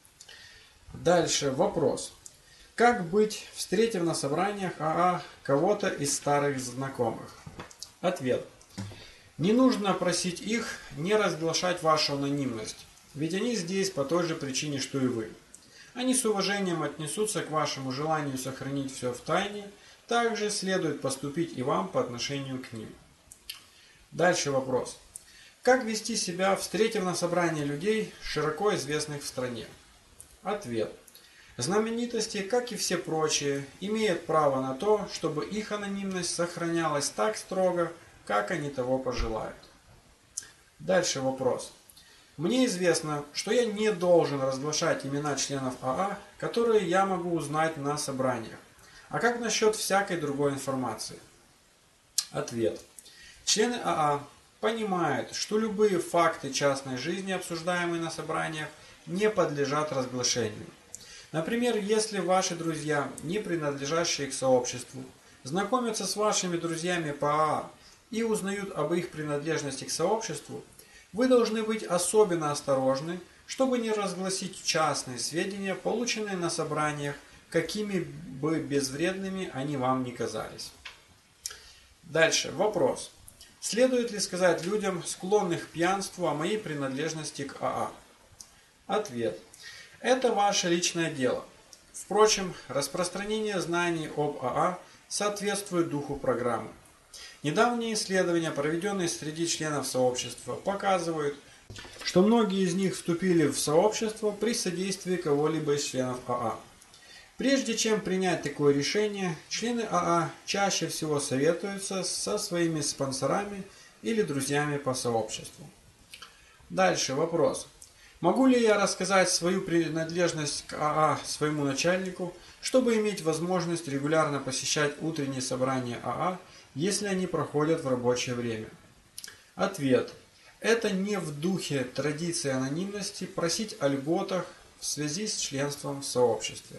Дальше вопрос. Как быть, встретив на собраниях АА кого-то из старых знакомых? Ответ. Не нужно просить их не разглашать вашу анонимность, ведь они здесь по той же причине, что и вы. Они с уважением отнесутся к вашему желанию сохранить все в тайне, также следует поступить и вам по отношению к ним. Дальше вопрос. Как вести себя, встретив на собрании людей, широко известных в стране? Ответ. Знаменитости, как и все прочие, имеют право на то, чтобы их анонимность сохранялась так строго, как они того пожелают. Дальше вопрос. Мне известно, что я не должен разглашать имена членов АА, которые я могу узнать на собраниях. А как насчет всякой другой информации? Ответ. Члены АА понимают, что любые факты частной жизни, обсуждаемые на собраниях, не подлежат разглашению. Например, если ваши друзья, не принадлежащие к сообществу, знакомятся с вашими друзьями по АА и узнают об их принадлежности к сообществу, вы должны быть особенно осторожны, чтобы не разгласить частные сведения, полученные на собраниях, какими бы безвредными они вам ни казались. Дальше. Вопрос. Следует ли сказать людям, склонных к пьянству, о моей принадлежности к АА? Ответ. Это ваше личное дело. Впрочем, распространение знаний об АА соответствует духу программы. Недавние исследования, проведенные среди членов сообщества, показывают, что многие из них вступили в сообщество при содействии кого-либо из членов АА. Прежде чем принять такое решение, члены АА чаще всего советуются со своими спонсорами или друзьями по сообществу. Дальше вопрос. Могу ли я рассказать свою принадлежность к АА своему начальнику, чтобы иметь возможность регулярно посещать утренние собрания АА, если они проходят в рабочее время? Ответ. Это не в духе традиции анонимности просить о льготах в связи с членством в сообществе.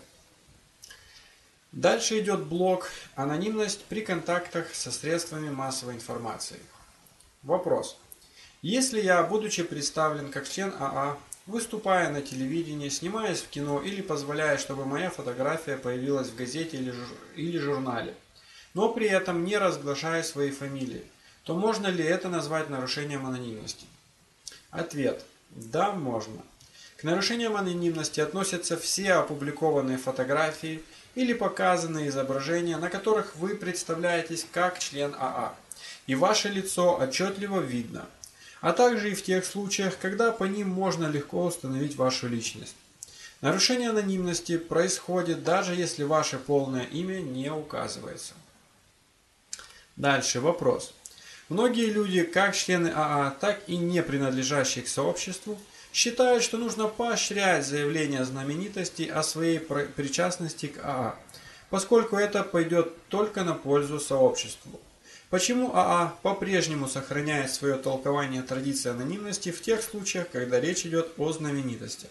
Дальше идет блок «Анонимность при контактах со средствами массовой информации». Вопрос. Если я, будучи представлен как член АА, выступая на телевидении, снимаясь в кино или позволяя, чтобы моя фотография появилась в газете или журнале, но при этом не разглашая своей фамилии, то можно ли это назвать нарушением анонимности? Ответ. Да, можно. К нарушениям анонимности относятся все опубликованные фотографии или показанные изображения, на которых вы представляетесь как член АА, и ваше лицо отчетливо видно, а также и в тех случаях, когда по ним можно легко установить вашу личность. Нарушение анонимности происходит даже если ваше полное имя не указывается. Дальше вопрос. Многие люди, как члены АА, так и не принадлежащие к сообществу, считают, что нужно поощрять заявление знаменитостей о своей причастности к АА, поскольку это пойдет только на пользу сообществу. Почему АА по-прежнему сохраняет свое толкование традиции анонимности в тех случаях, когда речь идет о знаменитостях?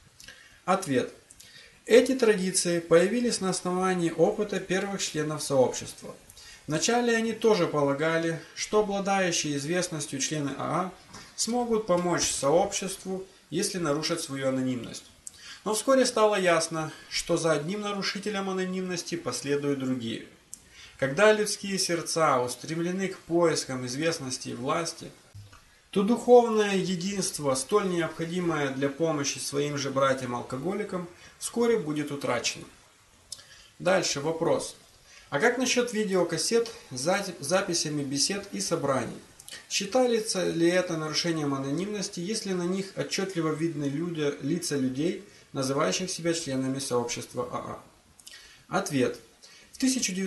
Ответ. Эти традиции появились на основании опыта первых членов сообщества. Вначале они тоже полагали, что обладающие известностью члены АА смогут помочь сообществу, если нарушат свою анонимность. Но вскоре стало ясно, что за одним нарушителем анонимности последуют другие. Когда людские сердца устремлены к поискам известности и власти, то духовное единство, столь необходимое для помощи своим же братьям-алкоголикам, вскоре будет утрачено. Дальше вопрос. А как насчет видеокассет с записями бесед и собраний? Считается ли это нарушением анонимности, если на них отчетливо видны лица людей, называющих себя членами сообщества АА? Ответ. В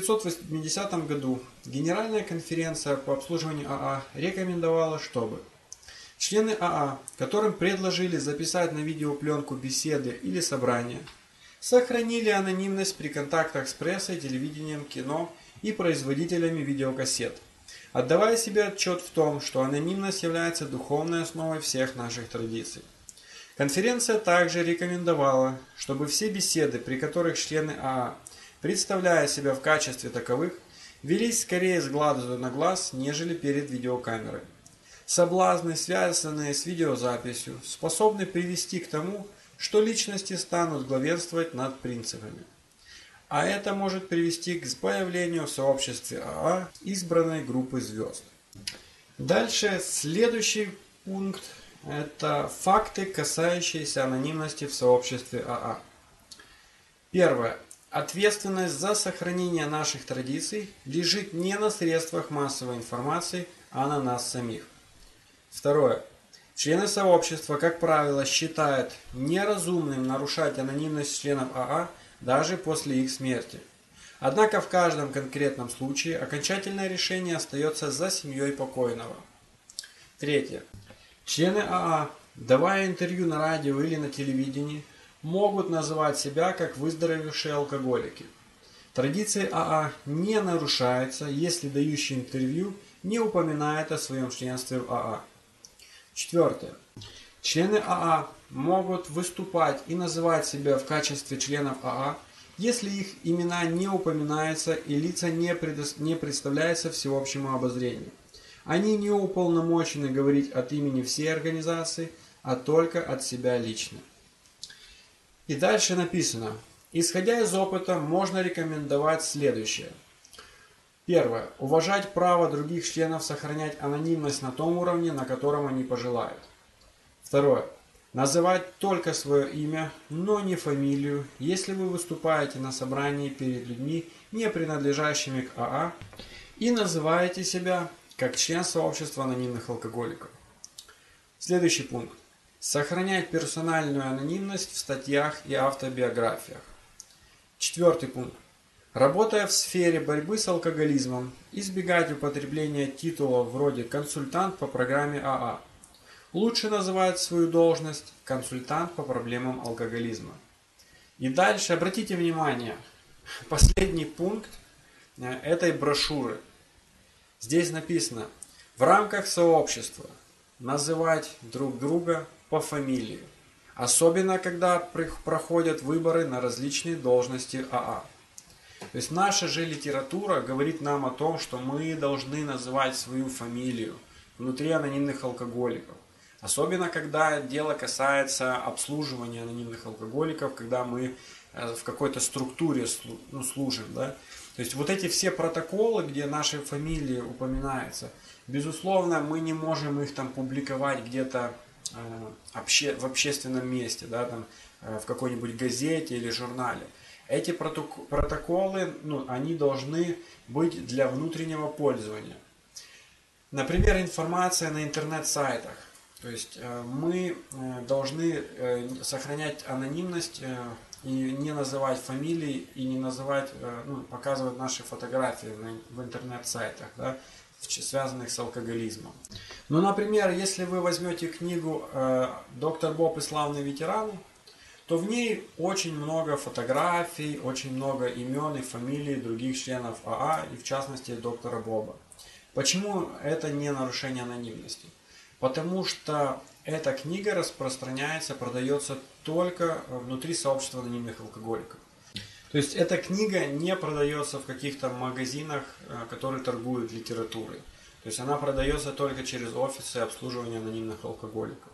1980 году Генеральная конференция по обслуживанию АА рекомендовала, чтобы члены АА, которым предложили записать на видеопленку беседы или собрания, сохранили анонимность при контактах с прессой, телевидением, кино и производителями видеокассет, отдавая себе отчет в том, что анонимность является духовной основой всех наших традиций. Конференция также рекомендовала, чтобы все беседы, при которых члены АА, представляя себя в качестве таковых, велись скорее с глазу на глаз, нежели перед видеокамерой. Соблазны, связанные с видеозаписью, способны привести к тому, что личности станут главенствовать над принципами. А это может привести к появлению в сообществе АА избранной группы звезд. Дальше следующий пункт – это факты, касающиеся анонимности в сообществе АА. Первое. Ответственность за сохранение наших традиций лежит не на средствах массовой информации, а на нас самих. Второе. Члены сообщества, как правило, считают неразумным нарушать анонимность членов АА даже после их смерти. Однако в каждом конкретном случае окончательное решение остается за семьей покойного. Третье. Члены АА, давая интервью на радио или на телевидении, могут называть себя как выздоровевшие алкоголики. Традиции АА не нарушаются, если дающий интервью не упоминает о своем членстве в АА. Четвертое. Члены АА могут выступать и называть себя в качестве членов АА, если их имена не упоминаются и лица не представляются всеобщему обозрению. Они не уполномочены говорить от имени всей организации, а только от себя лично. И дальше написано. Исходя из опыта, можно рекомендовать следующее. Первое. Уважать право других членов сохранять анонимность на том уровне, на котором они пожелают. Второе. Называть только свое имя, но не фамилию, если вы выступаете на собрании перед людьми, не принадлежащими к АА, и называете себя как член сообщества анонимных алкоголиков. Следующий пункт. Сохранять персональную анонимность в статьях и автобиографиях. Четвертый пункт. Работая в сфере борьбы с алкоголизмом, избегать употребления титулов вроде «консультант по программе АА». Лучше называть свою должность «консультант по проблемам алкоголизма». И дальше обратите внимание, последний пункт этой брошюры. Здесь написано: в рамках сообщества называть друг друга по фамилии, особенно когда проходят выборы на различные должности АА. То есть наша же литература говорит нам о том, что мы должны называть свою фамилию внутри анонимных алкоголиков. Особенно когда дело касается обслуживания анонимных алкоголиков, когда мы в какой-то структуре служим. Да? То есть вот эти все протоколы, где наши фамилии упоминаются, безусловно, мы не можем их там публиковать где-то в общественном месте, да, там, в какой-нибудь газете или журнале. Эти протоколы, они должны быть для внутреннего пользования. Например, информация на интернет-сайтах. То есть мы должны сохранять анонимность и не называть фамилии, и не называть, показывать наши фотографии в интернет-сайтах, да, связанных с алкоголизмом. Например, если вы возьмете книгу «Доктор Боб и славные ветераны», то в ней очень много фотографий, очень много имен и фамилий других членов АА, и в частности доктора Боба. Почему это не нарушение анонимности? Потому что эта книга распространяется, продается только внутри сообщества анонимных алкоголиков. То есть эта книга не продается в каких-то магазинах, которые торгуют литературой. То есть она продается только через офисы обслуживания анонимных алкоголиков.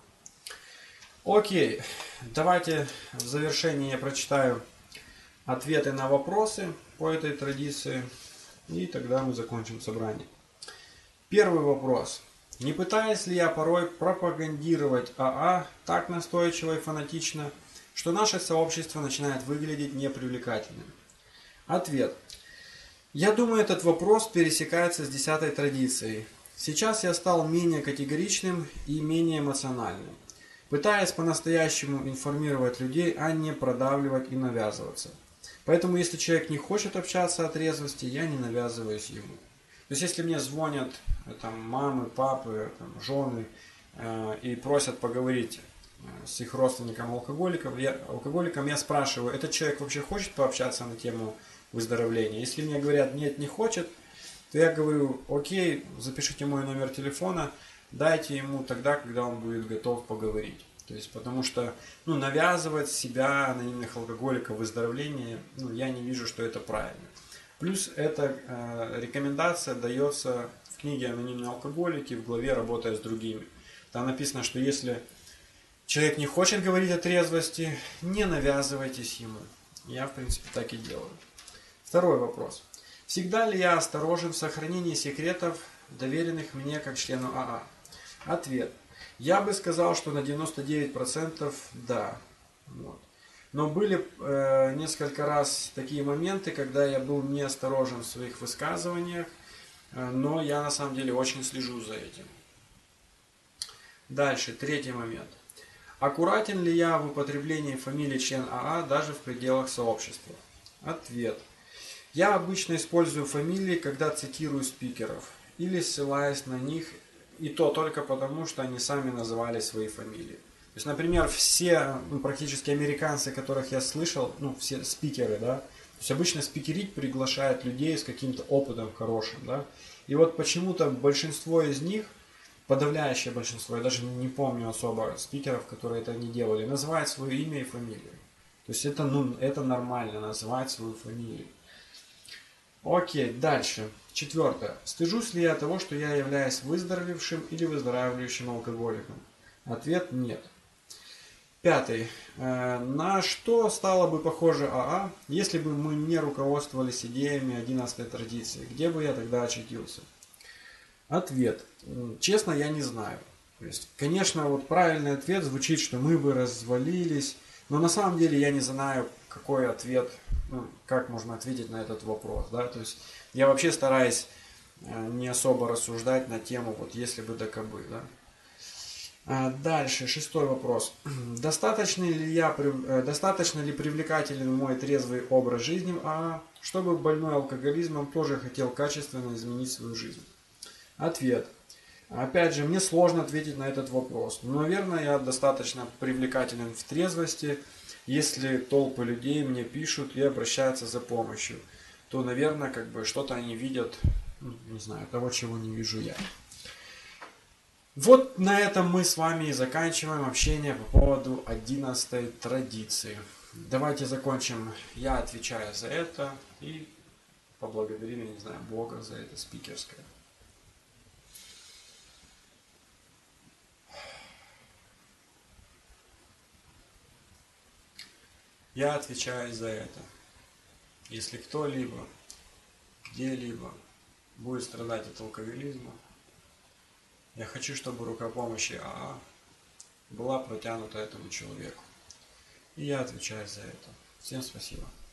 Окей, давайте в завершение я прочитаю ответы на вопросы по этой традиции, и тогда мы закончим собрание. Первый вопрос. Не пытаюсь ли я порой пропагандировать АА так настойчиво и фанатично, что наше сообщество начинает выглядеть непривлекательным? Ответ. Я думаю, этот вопрос пересекается с 10-й традицией. Сейчас я стал менее категоричным и менее эмоциональным, пытаясь по-настоящему информировать людей, а не продавливать и навязываться. Поэтому, если человек не хочет общаться о трезвости, я не навязываюсь ему. То есть, если мне звонят мамы, папы, жены и просят поговорить с их родственником алкоголиком, я спрашиваю, этот человек вообще хочет пообщаться на тему выздоровления? Если мне говорят, нет, не хочет, то я говорю, окей, запишите мой номер телефона, дайте ему тогда, когда он будет готов поговорить. То есть, потому что навязывать себя, анонимных алкоголиков, выздоровление, я не вижу, что это правильно. Плюс эта рекомендация дается в книге «Анонимные алкоголики» в главе «Работая с другими». Там написано, что если человек не хочет говорить о трезвости, не навязывайтесь ему. Я, в принципе, так и делаю. Второй вопрос. Всегда ли я осторожен в сохранении секретов, доверенных мне как члену АА? Ответ. Я бы сказал, что на 99% да. Вот. Но были несколько раз такие моменты, когда я был неосторожен в своих высказываниях, но я на самом деле очень слежу за этим. Дальше, третий момент. Аккуратен ли я в употреблении фамилии член АА даже в пределах сообщества? Ответ. Я обычно использую фамилии, когда цитирую спикеров или ссылаюсь на них, и то только потому, что они сами называли свои фамилии. То есть, например, все практически американцы, которых я слышал, все спикеры, да, то есть обычно спикерить приглашают людей с каким-то опытом хорошим, да, и вот почему-то большинство из них, подавляющее большинство, я даже не помню особо спикеров, которые это не делали, называют свое имя и фамилию. То есть это нормально, называть свою фамилию. Окей, дальше. Четвертое. Стыжусь ли я того, что я являюсь выздоровевшим или выздоравливающим алкоголиком? Ответ – нет. Пятый. На что стало бы похоже АА, если бы мы не руководствовались идеями 11-й традиции? Где бы я тогда очутился? Ответ. Честно, я не знаю. То есть, конечно, вот правильный ответ звучит, что мы бы развалились, но на самом деле я не знаю, какой ответ, как можно ответить на этот вопрос. Да? То есть я вообще стараюсь не особо рассуждать на тему, вот если бы да кабы, да. Дальше, 6-й вопрос. Достаточно ли привлекателен мой трезвый образ жизни, чтобы больной алкоголизмом тоже хотел качественно изменить свою жизнь? Ответ. Опять же, мне сложно ответить на этот вопрос. Но, наверное, я достаточно привлекателен в трезвости. Если толпы людей мне пишут и обращаются за помощью, то, наверное, как бы что-то они видят, не знаю, того, чего не вижу я. Вот на этом мы с вами и заканчиваем общение по поводу 11-й традиции. Давайте закончим. Я отвечаю за это и поблагодарим, я не знаю, Бога за это спикерское. Я отвечаю за это. Если кто-либо, где-либо будет страдать от алкоголизма, я хочу, чтобы рука помощи АА была протянута этому человеку. И я отвечаю за это. Всем спасибо.